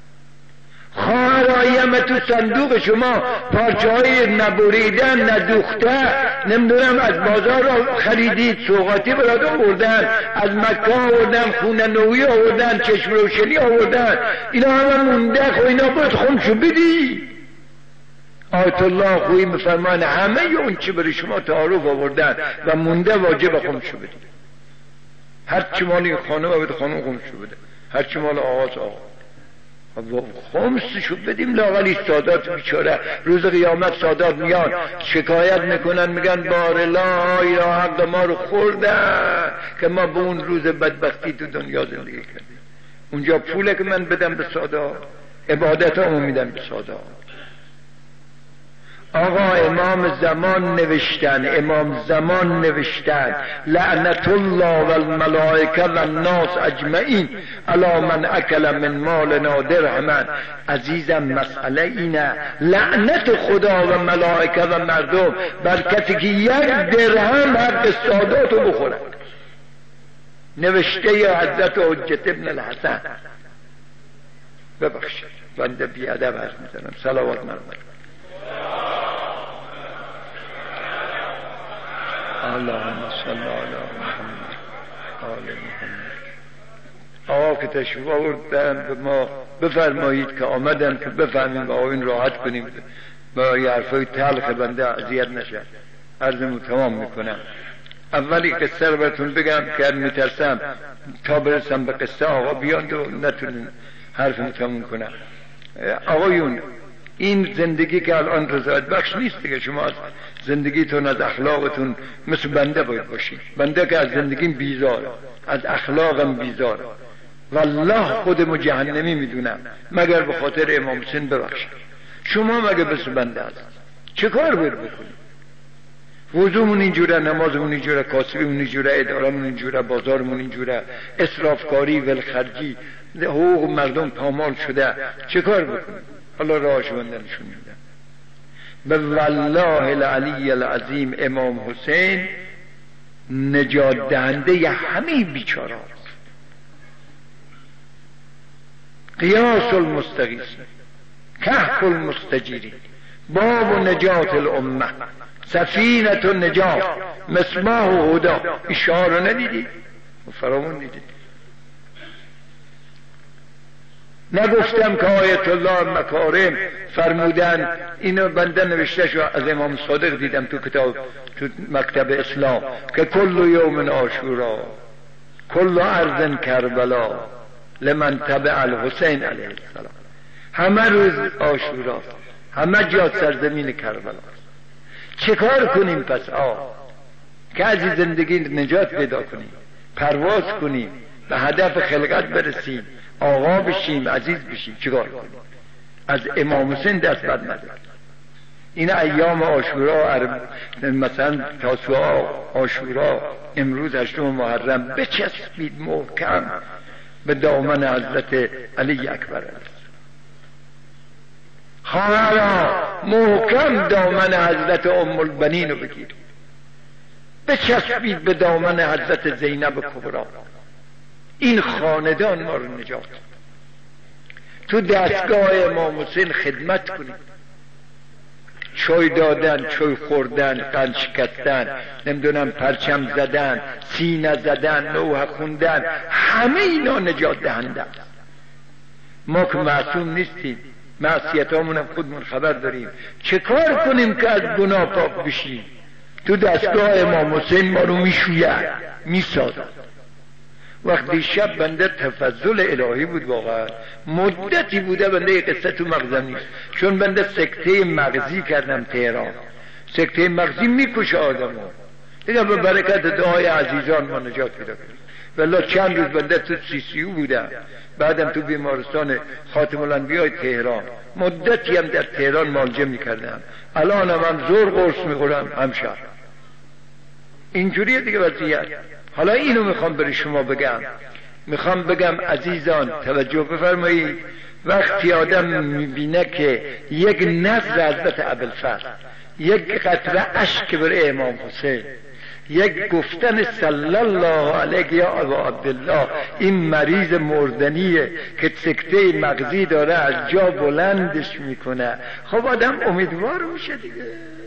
Speaker 1: خواهرایم تو صندوق شما پارچه های نبریدن ندوخته نمیدونم از بازار را خریدید، سوغاتی برات آوردن، از مکه آوردن، خونه نوی آوردن، چشم روشنی آوردن، اینا همه مونده. خو اینا باید خمشو بدی. آیت الله خویی میفرمان همه اون چی برای شما تعارف آوردن و مونده واجب خمشو بدی. هر چی مال این خانم باید خانم خمشو بده، هر چی مال آقاس آقا خمسشو بدیم. لاغلی سادات بیچاره روز قیامت سادات میان شکایت میکنن، میگن بارلا یا حق ما رو خوردن که ما به اون روز بدبختی تو دنیا زندگی کردیم. اونجا پوله که من بدم به سادات، عبادت همو میدم به سادات. آقا امام زمان نوشتن لعنت الله و الملائکه و الناس اجمعین علی من اکل من مالنا درهما. عزیزم مسئله اینه، لعنت خدا و ملائکه و مردم بر کسی که 1 درهم حق ساداتو بخوره. نوشته حضرت حجت ابن الحسن. ببخشید بنده بیادب حرف میزنم. صلوات مرمت. اللهم صل علی محمد آل محمد. آقا که تشریف آوردن به ما بفرمایید که آمدن که بفهمیم و این راحت کنیم با یه حرفای تلخ بنده اذیت نشه. عرضمو تمام میکنم. اولی قصه رو براتون بگم که میترسم تا برسم به قصه آقا بیان و نتونیم حرفمو تمام کنم. آقایون این زندگی که الان رضایت بخش نیست دیگه. شما از زندگیتون از اخلاقتون مثل بنده باید باشید. بنده که از زندگیم بیزاره، از اخلاقم بیزاره، والله خودمو جهنمی میدونم مگر به خاطر امام حسین. ببخشید شما مگه مثل بنده هست چه کار باید بکنید؟ وضومون اینجوره، نمازمون اینجوره، کاسبیمون اینجوره، ادارمون اینجوره، بازارمون اینجوره، اسرافکاری، ولخرجی، حقوق مردم پامال شده. چه کار بکنید؟ حالا راهش بنده نشون میدم. به والله العلی العظیم امام حسین نجات دهنده همه بیچاره است. قیاس المستغیث، کهف المستجیری، باب نجات الامه، سفینه النجات، مصباح هدا. اشاره ندیدی؟ فرامون دیدید. نگفتم که آیت الله مکارم فرمودن، اینو بنده نوشته شو از امام صادق دیدم تو کتاب تو مکتب اسلام که کل یوم عاشورا کل ارض کربلا لمن تبع الحسین علیه السلام. همه روز عاشورا، همه جا سرزمین کربلا. چه کار کنیم پس که از زندگی نجات پیدا کنیم، پرواز کنیم، به هدف خلقت برسیم، آقا بشیم، عزیز بشیم؟ چیکار کنیم؟ از امام حسین دست بد نداریم. این ایام عاشورا، مثلا تاسوعا، عاشورا، امروز 8 محرم، بچسبید محکم به دامن حضرت علی اکبر. خواهرا محکم دامن حضرت ام البنین رو بگیر، بچسبید به دامن حضرت زینب کبرا. این خاندان ما رو نجات. تو دستگاه امام حسین خدمت کنید. چای دادن، چای خوردن، قند شکستن، نمیدونم پرچم زدن، سینه زدن، نوحه خوندن، همه اینا نجات دهنده. ما که معصوم نیستیم، معصیتامون هم خودمون خبر داریم. چه کار کنیم که از گناه پاک بشیم؟ تو دستگاه امام حسین ما رو میشوید، میسازد. وقتی شب بنده تفضل الهی بود، واقعا مدتی بوده بنده یک قصه تو مغزم نیست، چون بنده سکته مغزی کردم تهران. سکته مغزی میکشه آدمو دیگه. به برکت دعای عزیزان ما نجات پیدا کردیم. والله چند روز بنده تو CCU بودم، بعدم تو بیمارستان خاتم الانبیاء تهران، مدتی هم در تهران معالجه میکردم. الان هم زور قرص میخورم همشب. اینجوریه دیگه وضعیت. حالا اینو میخوام برای شما بگم. میخوام بگم عزیزان توجه بفرمایید، وقتی آدم میبینه که یک نظر حضرت ابوالفضل، یک قطره اشک بر امام حسین، یک گفتن صلی الله علیه یا ابا عبدالله، این مریض مردنیه که سکته مغزی داره از جا بلندش میکنه، خب آدم امیدوار میشه دیگه.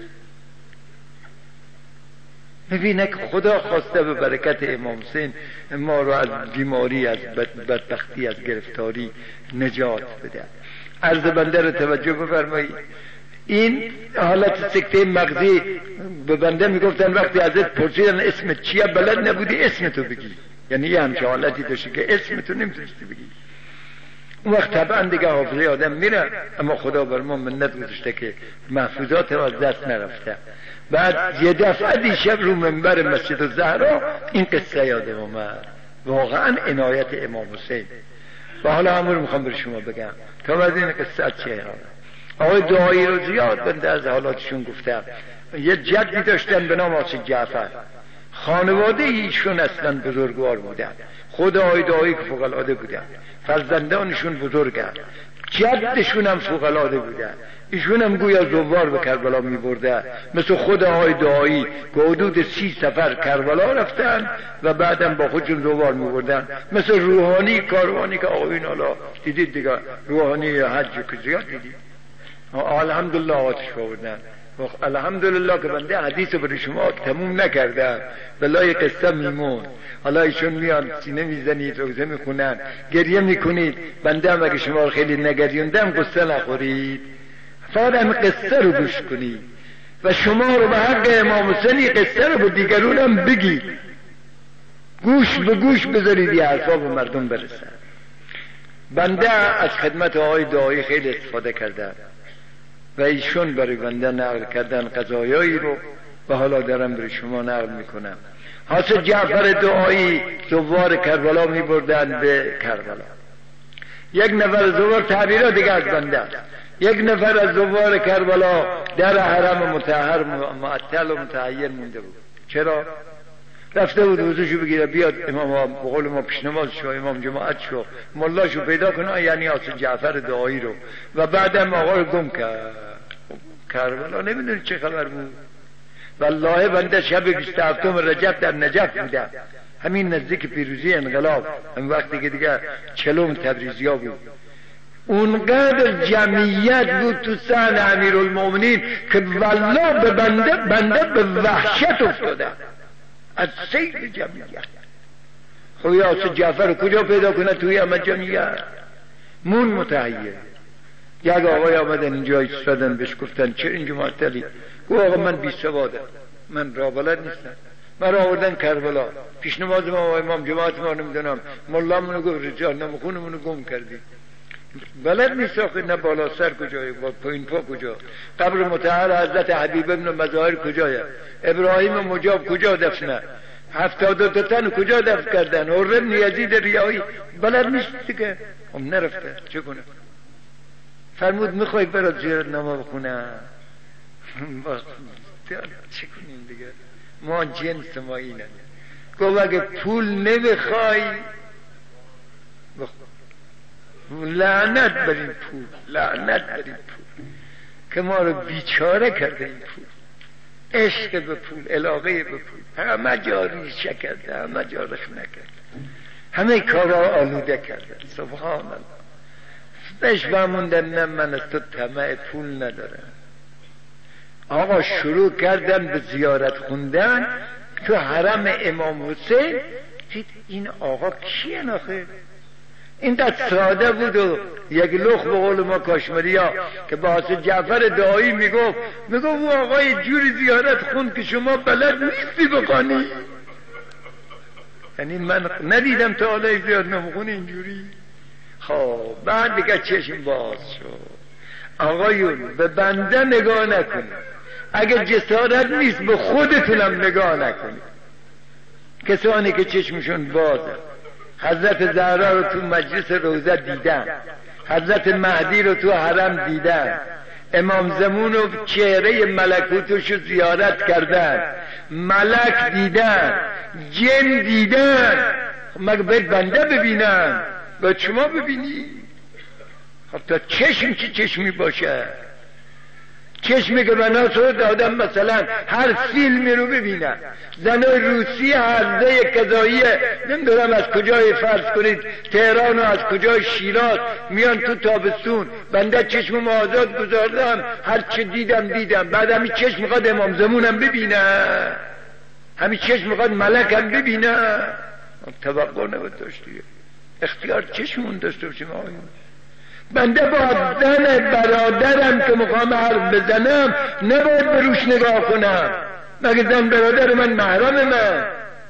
Speaker 1: میبینه که خدا خواسته به برکت امام حسین ما رو از بیماری، از بدبختی، از گرفتاری نجات بده. عرض بنده رو توجه بفرمایید. این حالت سکته مغزی به بنده میگفتن وقتی ازت پرسیدن اسمت چیه بلد نبودی اسمتو بگی، یعنی یه همچه حالتی داشتی که اسمتو نمیتونستی بگی. اون وقت طبعا دیگه حافظه آدم میره، اما خدا بر ما منت گذاشته که محفوظات رو از دست نرفته. بعد یه دفعه دیشب رو منبر مسجد الزهرا این قصه یادم اومد، واقعا عنایت امام حسین. و حالا همون رو میخوام بر شما بگم تا بعد این قصه چیه. آقای دعایی رو زیاد بنده از حالاتشون گفتم. یه جدی داشتن به نام آقای جعفر، خانواده ایشون اصلا بزرگوار بودن، خود آقای دعایی که فوق العاده بودن، فرزندانشون بزرگن، جدشون هم فوق العاده بودن، ایشون هم گویا زوار به کربلا می برده، مثل خود آقای دعایی که حدود 30 سفر کربلا رفتن و بعدم با خودشون زوار می بردن، مثل روحانی کاروانی که آقایون حالا دیدید دیگه، روحانی حج که زیاد دیدید. الحمدلله آتش بردن. الحمدلله که بنده حدیث برای شما تموم نکردم، بلا یک قصه میمون. حالا ایشون میان سینه میزنید، روزه میخونن، گریه میکنید، بنده هم اگه شما خیلی نگریوندم قصه نخورید، فقط هم قصه رو گوش کنید و شما رو به حق امام حسین قصه رو به دیگرون هم بگید، گوش به گوش بذارید یه حرفا به مردم برسن. بنده از خدمت آقای دعایی خیلی استفاده کردم و ایشون برای بنده نقل کردن قضایایی رو و حالا دارم برای شما نقل میکنم. حاصل جعفر دعایی زوار کربلا میبردن به کربلا. یک نفر زوار تعبیرات دیگه از بنده است. یک نفر از زوار کربلا در حرم مطهر معطل و متحیر مونده بود. چرا؟ رفته بود وضوشو بگیره بیاد امام بقول ما پیشنماز شو، امام جماعت شو، ملاشو پیدا کنه، یعنی حاصل جعفر دعایی رو، و بعدم آقا رو گم کرد. کربلا نمیدونی چه خبر بود. والله بنده شب 27 رجب در نجف بودم، همین نزدیک پیروزی انقلاب، هم وقتی که دیگه 40 تبریزیا بود. اونقدر جمعیت بود تو صحن امیرالمومنین که والله به بنده به وحشت افتادم از سیر جمعیت. خب یا جعفر رو کجا پیدا کنه توی همه جمعیت؟ مون متحیر. یک آقای آمدن اینجا ایستادن، بهش گفتن چه اینجا معطلی؟ گفت آقا من بی سوادم، من راه بلد نیستم، من را آوردن کربلا، پیش نماز ما و امام جماعت ما نمیدونم، ملا منو گفت رجال نمخونه منو گم کردی. بلد نیست آخه، نه بالا سر کجایی، با پایین پا کجا، قبر مطهر حضرت حبیب ابن مظاهر کجایی، ابراهیم مجاب کجا دفنه، 72 تن کجا دفن کردن، حر ابن یزید ریایی، بلد نیست دیگه. هم نرفته، چه کنه؟ فرمود میخوای برات زیارت نما بخونه؟ چه کنیم دیگه، ما جنس ما اینه. گفت اگه پول نمیخوای لعنت بر این پول، لعنت بر این پول که ما رو بیچاره کرده. این پول، عشق به پول، علاقه به پول، همه جا ریشه کرده، همه جا رخ نکرده، همه کارا آلوده کرده. سبحان الله. بهش بموندن نه من از تو طمع پول ندارم، آقا شروع کردن به زیارت خوندن تو حرم امام حسین. دید این آقا کیه آخه؟ این دست ساده بود و یک لخ به قول ما کاشمری ها که با حضرت جعفر دایی میگفت او آقا یه جوری زیارت خوند که شما بلد نیستی بخوانی. یعنی من ندیدم تا حالا زیاد نمخونه اینجوری. خب بعد دیگه چشم باز شد. آقایون به بنده نگاه نکنید، اگه جسارت نیست به خودتونم نگاه نکنید. کسانی که چشمشون بازه حضرت زهرا رو تو مجلس روضه دیدن، حضرت مهدی رو تو حرم دیدن، امام زمان رو چهره ملکوتش رو زیارت کردن، ملک دیدن، جن دیدن. مگه باید بنده ببینن؟ باید شما ببینی؟ خب تا چشم چه چشمی باشه؟ چشمی که بنا شد آدم مثلا هر فیلمی رو ببینن. زنای روسی هرزه کذاییه نمیدونم از کجای فرض کنید تهران و از کجای شیراز میان تو تابستون. بنده چشم آزاد گذاردم، هر چه دیدم. بعد همین چشم میخواد امام زمونم ببینه، همین چشم میخواد ملکم ببینه. توقع نباید داشتی، اختیار چشمون داشته باشیم آقایون. بنده با زن برادرم که میخوام حرف بزنم نباید به روش نگاه کنم. مگه زن برادر من محرم من؟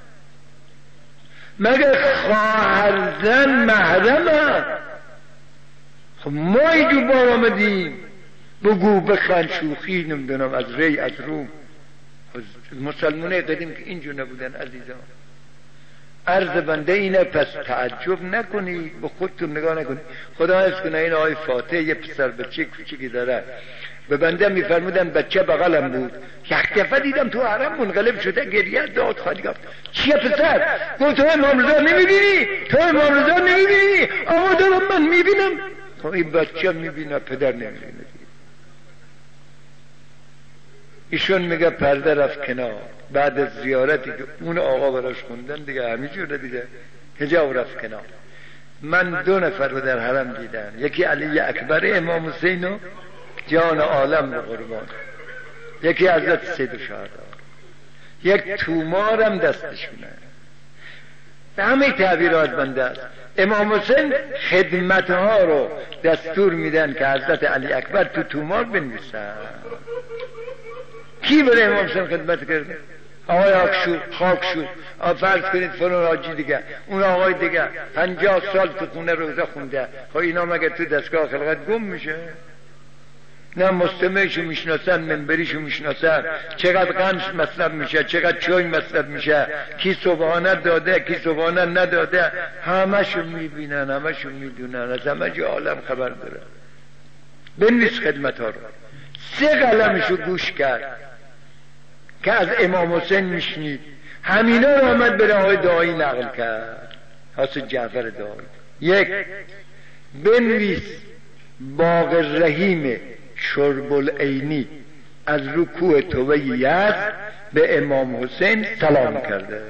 Speaker 1: مگه خواهر زن محرمه؟ خب ما اینجور بار آمدیم بگو بخند شوخی نمیدونم از ری از روم. مسلمانه قدیم که اینجور نبودن عزیزان. عرض بنده اینه، پس تعجب نکنید، به خودتون نگاه نکنید. خدا حفظ کنه این آقای فاتح یه پسر بچه کوچیکی داره، به بنده میفرمودن بچه بغلم بود، یک دفعه دیدم تو حرم منقلب شده گریه داد خواهد گفت چیه پسر؟ گفت تو امام رضا نمیبینی؟ تو امام رضا نمیبینی؟ آقا دارم من میبینم. خب این بچه میبینه پدر نمیبینه. ایشون میگه پرده رفت کنار بعد از زیارتی که اون آقا براش خوندن دیگه همینجوره دیگه حجاب رفت کنار. من 2 نفر رو در حرم دیدم، یکی علی اکبر امام حسین و جان عالم به قربان، یکی حضرت سید الشهدا، یک تومارم دستشونه. به همه تعبیرات بنده است. امام حسین خدمتها رو دستور میدن که حضرت علی اکبر تو تومار بنویسن. کی برای امام حسین خدمت کرده؟ آقای خاک شد فرض کنید فلان حاجی دیگه، اون آقای دیگه 50 سال تو خونه روزه خونده. خب اینا مگه تو دستگاه خلقت گم میشه؟ نه مستمعشو میشناسن، منبریشو میشناسن، چقدر قنش مصرف میشه، چقدر چای مصرف میشه، کی سبحانه داده کی سبحانه نداده، همشو میبینن، همشو میدونن، از همه جا عالم خبر داره. بنویس خدمت ها رو. 3 قلمشو گوش کرد که از امام حسین میشنید، همینا رو آمد به آقای دایی نقل کرد، حضرت جعفر دایی. 1 بنویس باغ رحیم شرب العینی از رکوع توبه یزد به امام حسین سلام کرده.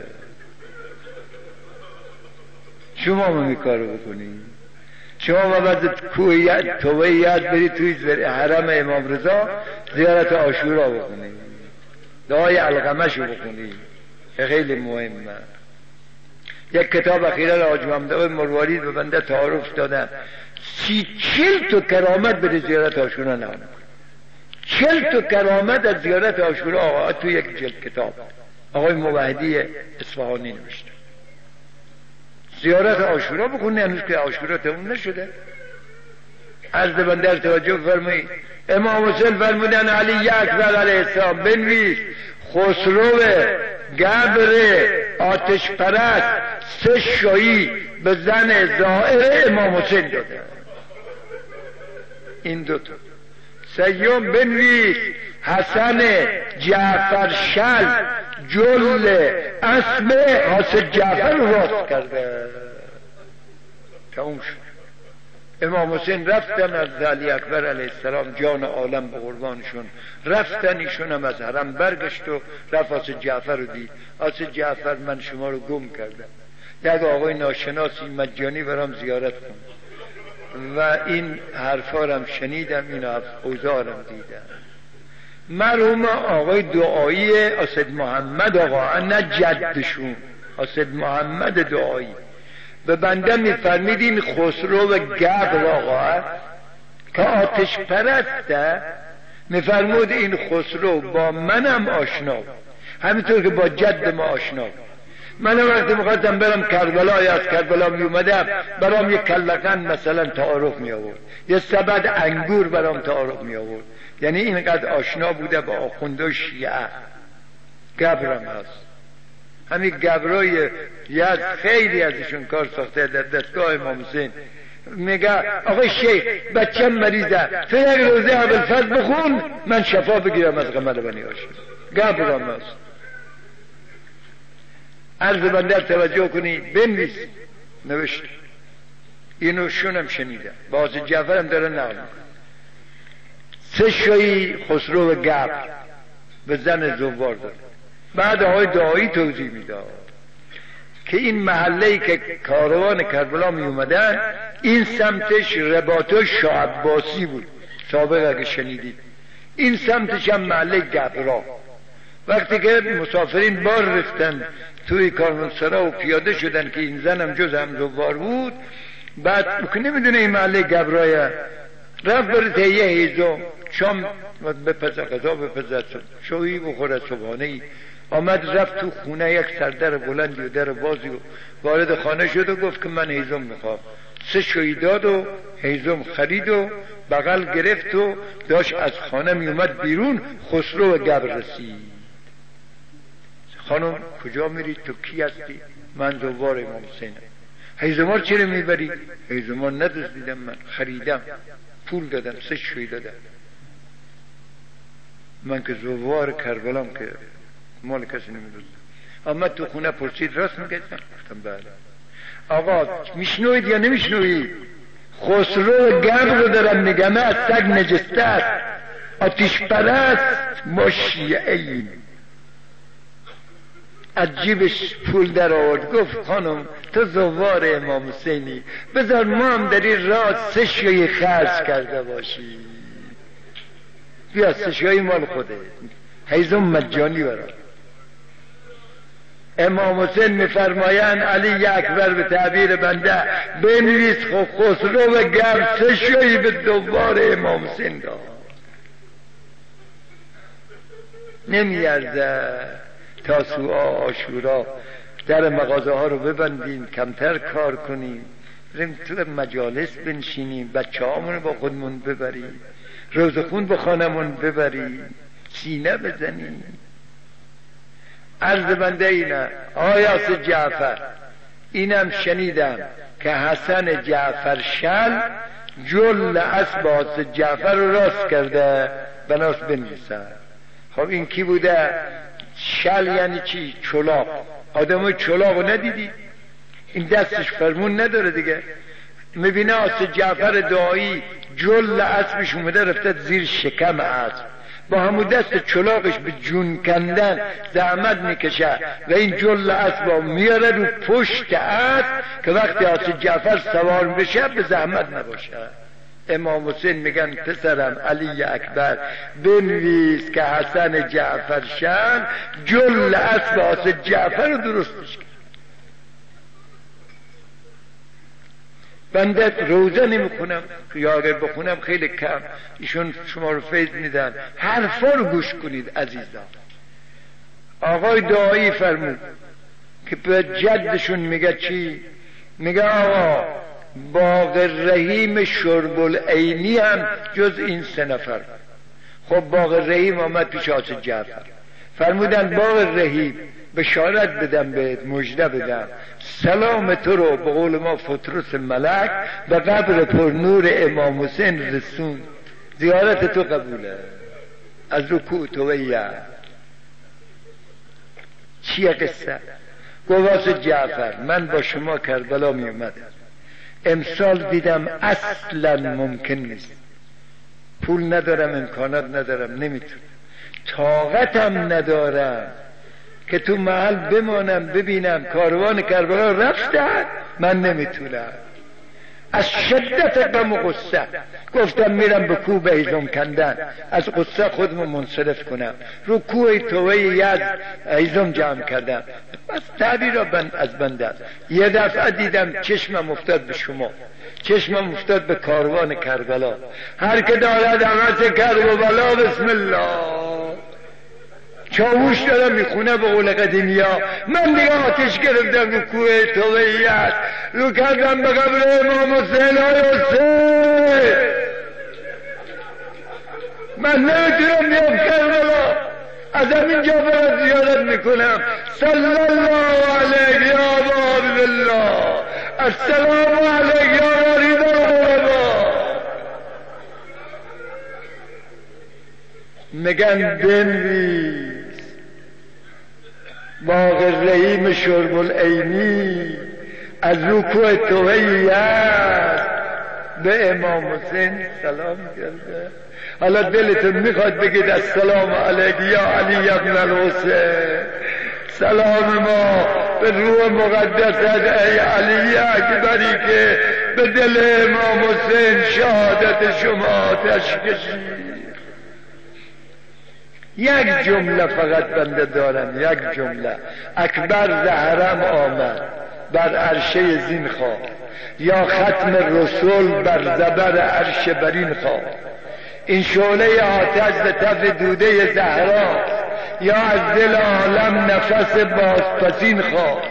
Speaker 1: شما هم این کارو بکنید. شما بعد کوه توبه یزد برید توی حرم امام رضا زیارت عاشورا بکنید، دعای علقمه‌شو بکنید، خیلی مهمه. یک کتاب اخیرا حاج محمد مروارید به بنده تعارف دادن، 40 تا کرامت به زیارت عاشورا نقل کنه. 40 تا کرامت از زیارت عاشورا آقا تو یک جلد کتاب آقای موحدی اصفهانی نوشته. زیارت عاشورا بکنه، هنوز که عاشورا تموم نشده. عرض بنده توجه فرمایید. امام حسین فرمودن علی اکبر علیه السلام بنویس خسرو گبر آتش پرست 3 شایی به زن زائر امام حسین داده. این 2 تا. 3 بنویس حسن جعفر شل جل اسم حسن جعفر راست کرده. تموم شد. امام حسین رفتن از علی اکبر علیه السلام جان عالم به قربانشون رفتن، ایشون هم از حرم برگشت و رفت حسن جعفر رو دید. حسن جعفر من شما رو گم کردم، یک آقای ناشناسی مجانی برام زیارت کن و این حرفا رو هم شنیدم، این اوضاع رو دیدم.
Speaker 2: مرحوم آقای دعایی اسد محمد آقا، نه جدشون، اسد محمد دعایی، به بنده میفرمید این خسرو و گبر آقا که آتش پرسته، میفرمود این خسرو با منم آشنا، همینطور که با جد ما آشنا. من وقتی میخواستم برم کربلا یا از کربلا میومدم، برام یک کلقن مثلا تعارف می آورد، یه سبد انگور برام تعارف می آورد. یعنی اینقدر آشنا بوده با آخونده و شیعه. گبرم هست، همین گبرای یاد خیلی ازشون کار ساخته در دستگاه امام حسین. میگه آقای شیخ بچم مریضه، تو یک روزه ابوالفضل بخون من شفا بگیرم از قمر بنی هاشم. گبرم هست. عرض بنده توجه کنی، بنویس. نوشت، اینو شونم شنیده، باز جعفرم داره نقل. 3 شایی خسرو و گبر به زن زوار داره. بعد آقای دعایی توضیح میداد که این محله‌ای که کاروان کربلا می اومدن، این سمتش رباط و شاه عباسی بود سابق اگه شنیدید، این سمتش هم محله گبرا. وقتی که مسافرین بار رفتن توی کاروانسرا و پیاده شدن که این زنم جز هم زوار بود، بعد که نمیدونه این محله گبرایه، رفت برد یه هیزم شام بپزه، غذا بپزه، شویی بخوره، صبحانه ای آمد، رفت تو خونه، یک سردر بلندی و در بازی و وارد خانه شد و گفت که من هیزم میخوام. 3 شویی داد و هیزم خرید و بغل گرفت و داشت از خانه میومد بیرون، خسرو و گبر رسید. خانم کجا میری؟ تو کی هستی؟ من زوار امام حسینم. هیزمار چرا میبری؟ هیزمار ندزدیدم، من خریدم، پول دادم، 3 شویی دادم. من که زوار کربلام که مال کسی نمیدونم. آمد تو خونه پرسید راست میگم؟ گفتم بله. آقا میشنوید یا نمیشنوید؟ خسرو گبر رو دارم میگم، از سگ نجسته است، آتیش پرست، ما شیعه‌ایم. از جیبش پول در آورد، گفت خانم تو زوار امام حسینی، بذار ما هم در این راه 3 شایی خرج کرده باشی، بیا 3 شایی مال خوده، هیزم مجانی برای امام حسین. میفرمایند علی اکبر به تعبیر بنده بنویس خسرو و گبر 3 شایی به دوار امام حسین داد. نمیارزه تاسوعا عاشورا در مغازه ها رو ببندیم، کمتر کار کنیم، بریم تو مجالس بنشینیم، بچه هامون با خودمون ببریم، روزخون با خانمون ببریم، سینه بزنیم. عرض بنده اینه آیاس جعفر، اینم شنیدم که حسن جعفر شل جل اسباس جعفر رو راست کرده، بناس بنویسن. خب این کی بوده؟ شل یعنی چی؟ چلاق. آدمای چلاق رو ندیدی؟ این دستش فرمون نداره دیگه. میبینه آسد جعفر دعایی جل اسبش اومده رفته زیر شکم اسب، با همون دست چلاقش به جون کندن زحمت میکشه و این جل اسب میاره رو پشت اسب که وقتی آسد جعفر سوار بشه به زحمت نباشه. امام حسین میگن پسرم علی اکبر بنویس که حسن جعفر شن جل اسب آسد جعفر رو درستش کرد. بنده روزه نمیخونم یا اگر بخونم خیلی کم، ایشون شما رو فیض میدن، حرفا رو گوش کنید عزیزان. آقای دعایی فرمود که به جدشون میگه چی؟ میگه آقا باغ رحیم شرب العینی هم جز این 3 نفر. خب باغ رحیم آمد پیش آسد جعفر، فرمودن باغ رحیم بشارت بدم بهت، مژده بدم، سلام تو رو به قول ما فطرس ملک به قبر پر نور امام حسین رسون، زیارت تو قبوله، از رکوع تو ویه. چیه قصه؟ گواس جعفر من با شما کربلا می اومدم، امسال دیدم اصلا ممکن نیست، پول ندارم، امکانات ندارم، نمیتونم، طاقتم ندارم که تو محل بمانم ببینم کاروان کربلا رفتن، من نمیتونم. از شدت غم و غصه گفتم میرم به کوه به هیزم کندن، از غصه خودمو منصرف کنم. رو کوه توبه یزد هیزم جمع کردم، بس تعبیر را از بنده. یه دفعه دیدم چشمم افتاد به شما، چشمم افتاد به کاروان کربلا. هر که دارد حمس کربلا بسم الله. چاووش دارم میخونه به قول قدیمی ها. من دیگه آتش گرفتم رو کوه توبیت، رو کردم به قبر امام حسین. های حسین من نمیتونم بیام کربلا، از همینجا برات زیارت میکنم. صلی الله علیه یا ابا عبدالله، السلام علیه یا مرید الغربا. میگن بنویس باغ رحیم شرب العینی از رکوع توحیت به امام حسین سلام کرده. حالا دلتون میخواد بگید السلام علیک یا علی ابن الحسین، سلام ما به روح مقدست ای علی اکبری که به دل امام حسین شهادت شما آتش کشید. یک جمله فقط بنده دارم، یک جمله. اکبر زهرم آمد بر عرشه زین خواه، یا ختم رسول بر زبر عرش برین خواه. این شعله آتش ز تف دوده زهرا، یا از دل عالم نفس بازپسین خواه.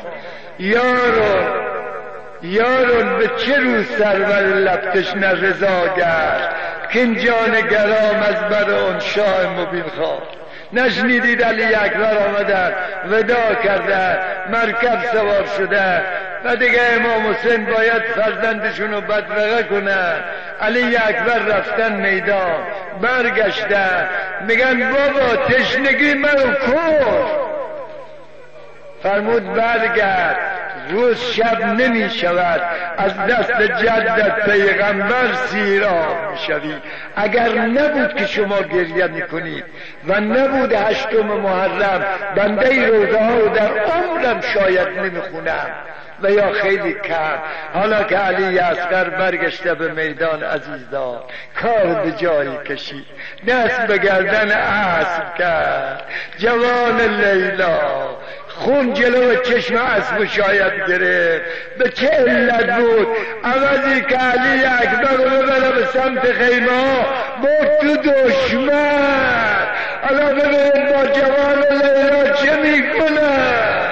Speaker 2: یارون به چه رو سرور لبتش نرضا گشت، که این جان گرام از بر اون شاه مبین خواه. نشنیدید علی اکبر آمدن ودا کردن، مرکب سوار شده و دیگه امام حسین باید فرزندشونو بدرقه کنن. علی اکبر رفتن میدان، برگشتن میگن بابا تشنگی منو کش. فرمود برگرد، روز شب نمی شود، از دست جدت پیغمبر سیراب می شوی. اگر نبود که شما گریه می کنید و نبود 8 محرم، بنده روزه ها رو در عمرم شاید نمی خونم و یا خیلی کم. حالا که علی اصغر برگشته به میدان عزیزان، کار به جایی کشید، دست به گردن اسب کرد. جوان لیلا خون جلو چشم اسب شاید گرفت. به چه علت بود؟ عوضی که علی اکبر رو ببره به سمت خیمه برد تو دشمن. حالا ببینید با جوان لیلا چه میکنه.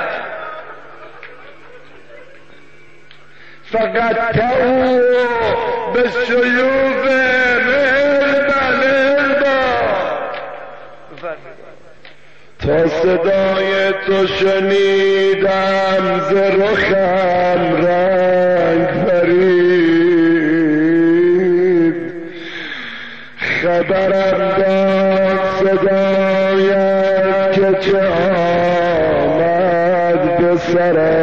Speaker 2: فقط تاو به سیوف تا صدای تو شنیدم ز رخم رنگ پرید. خبرم داد صدایت که چه آمد به سرم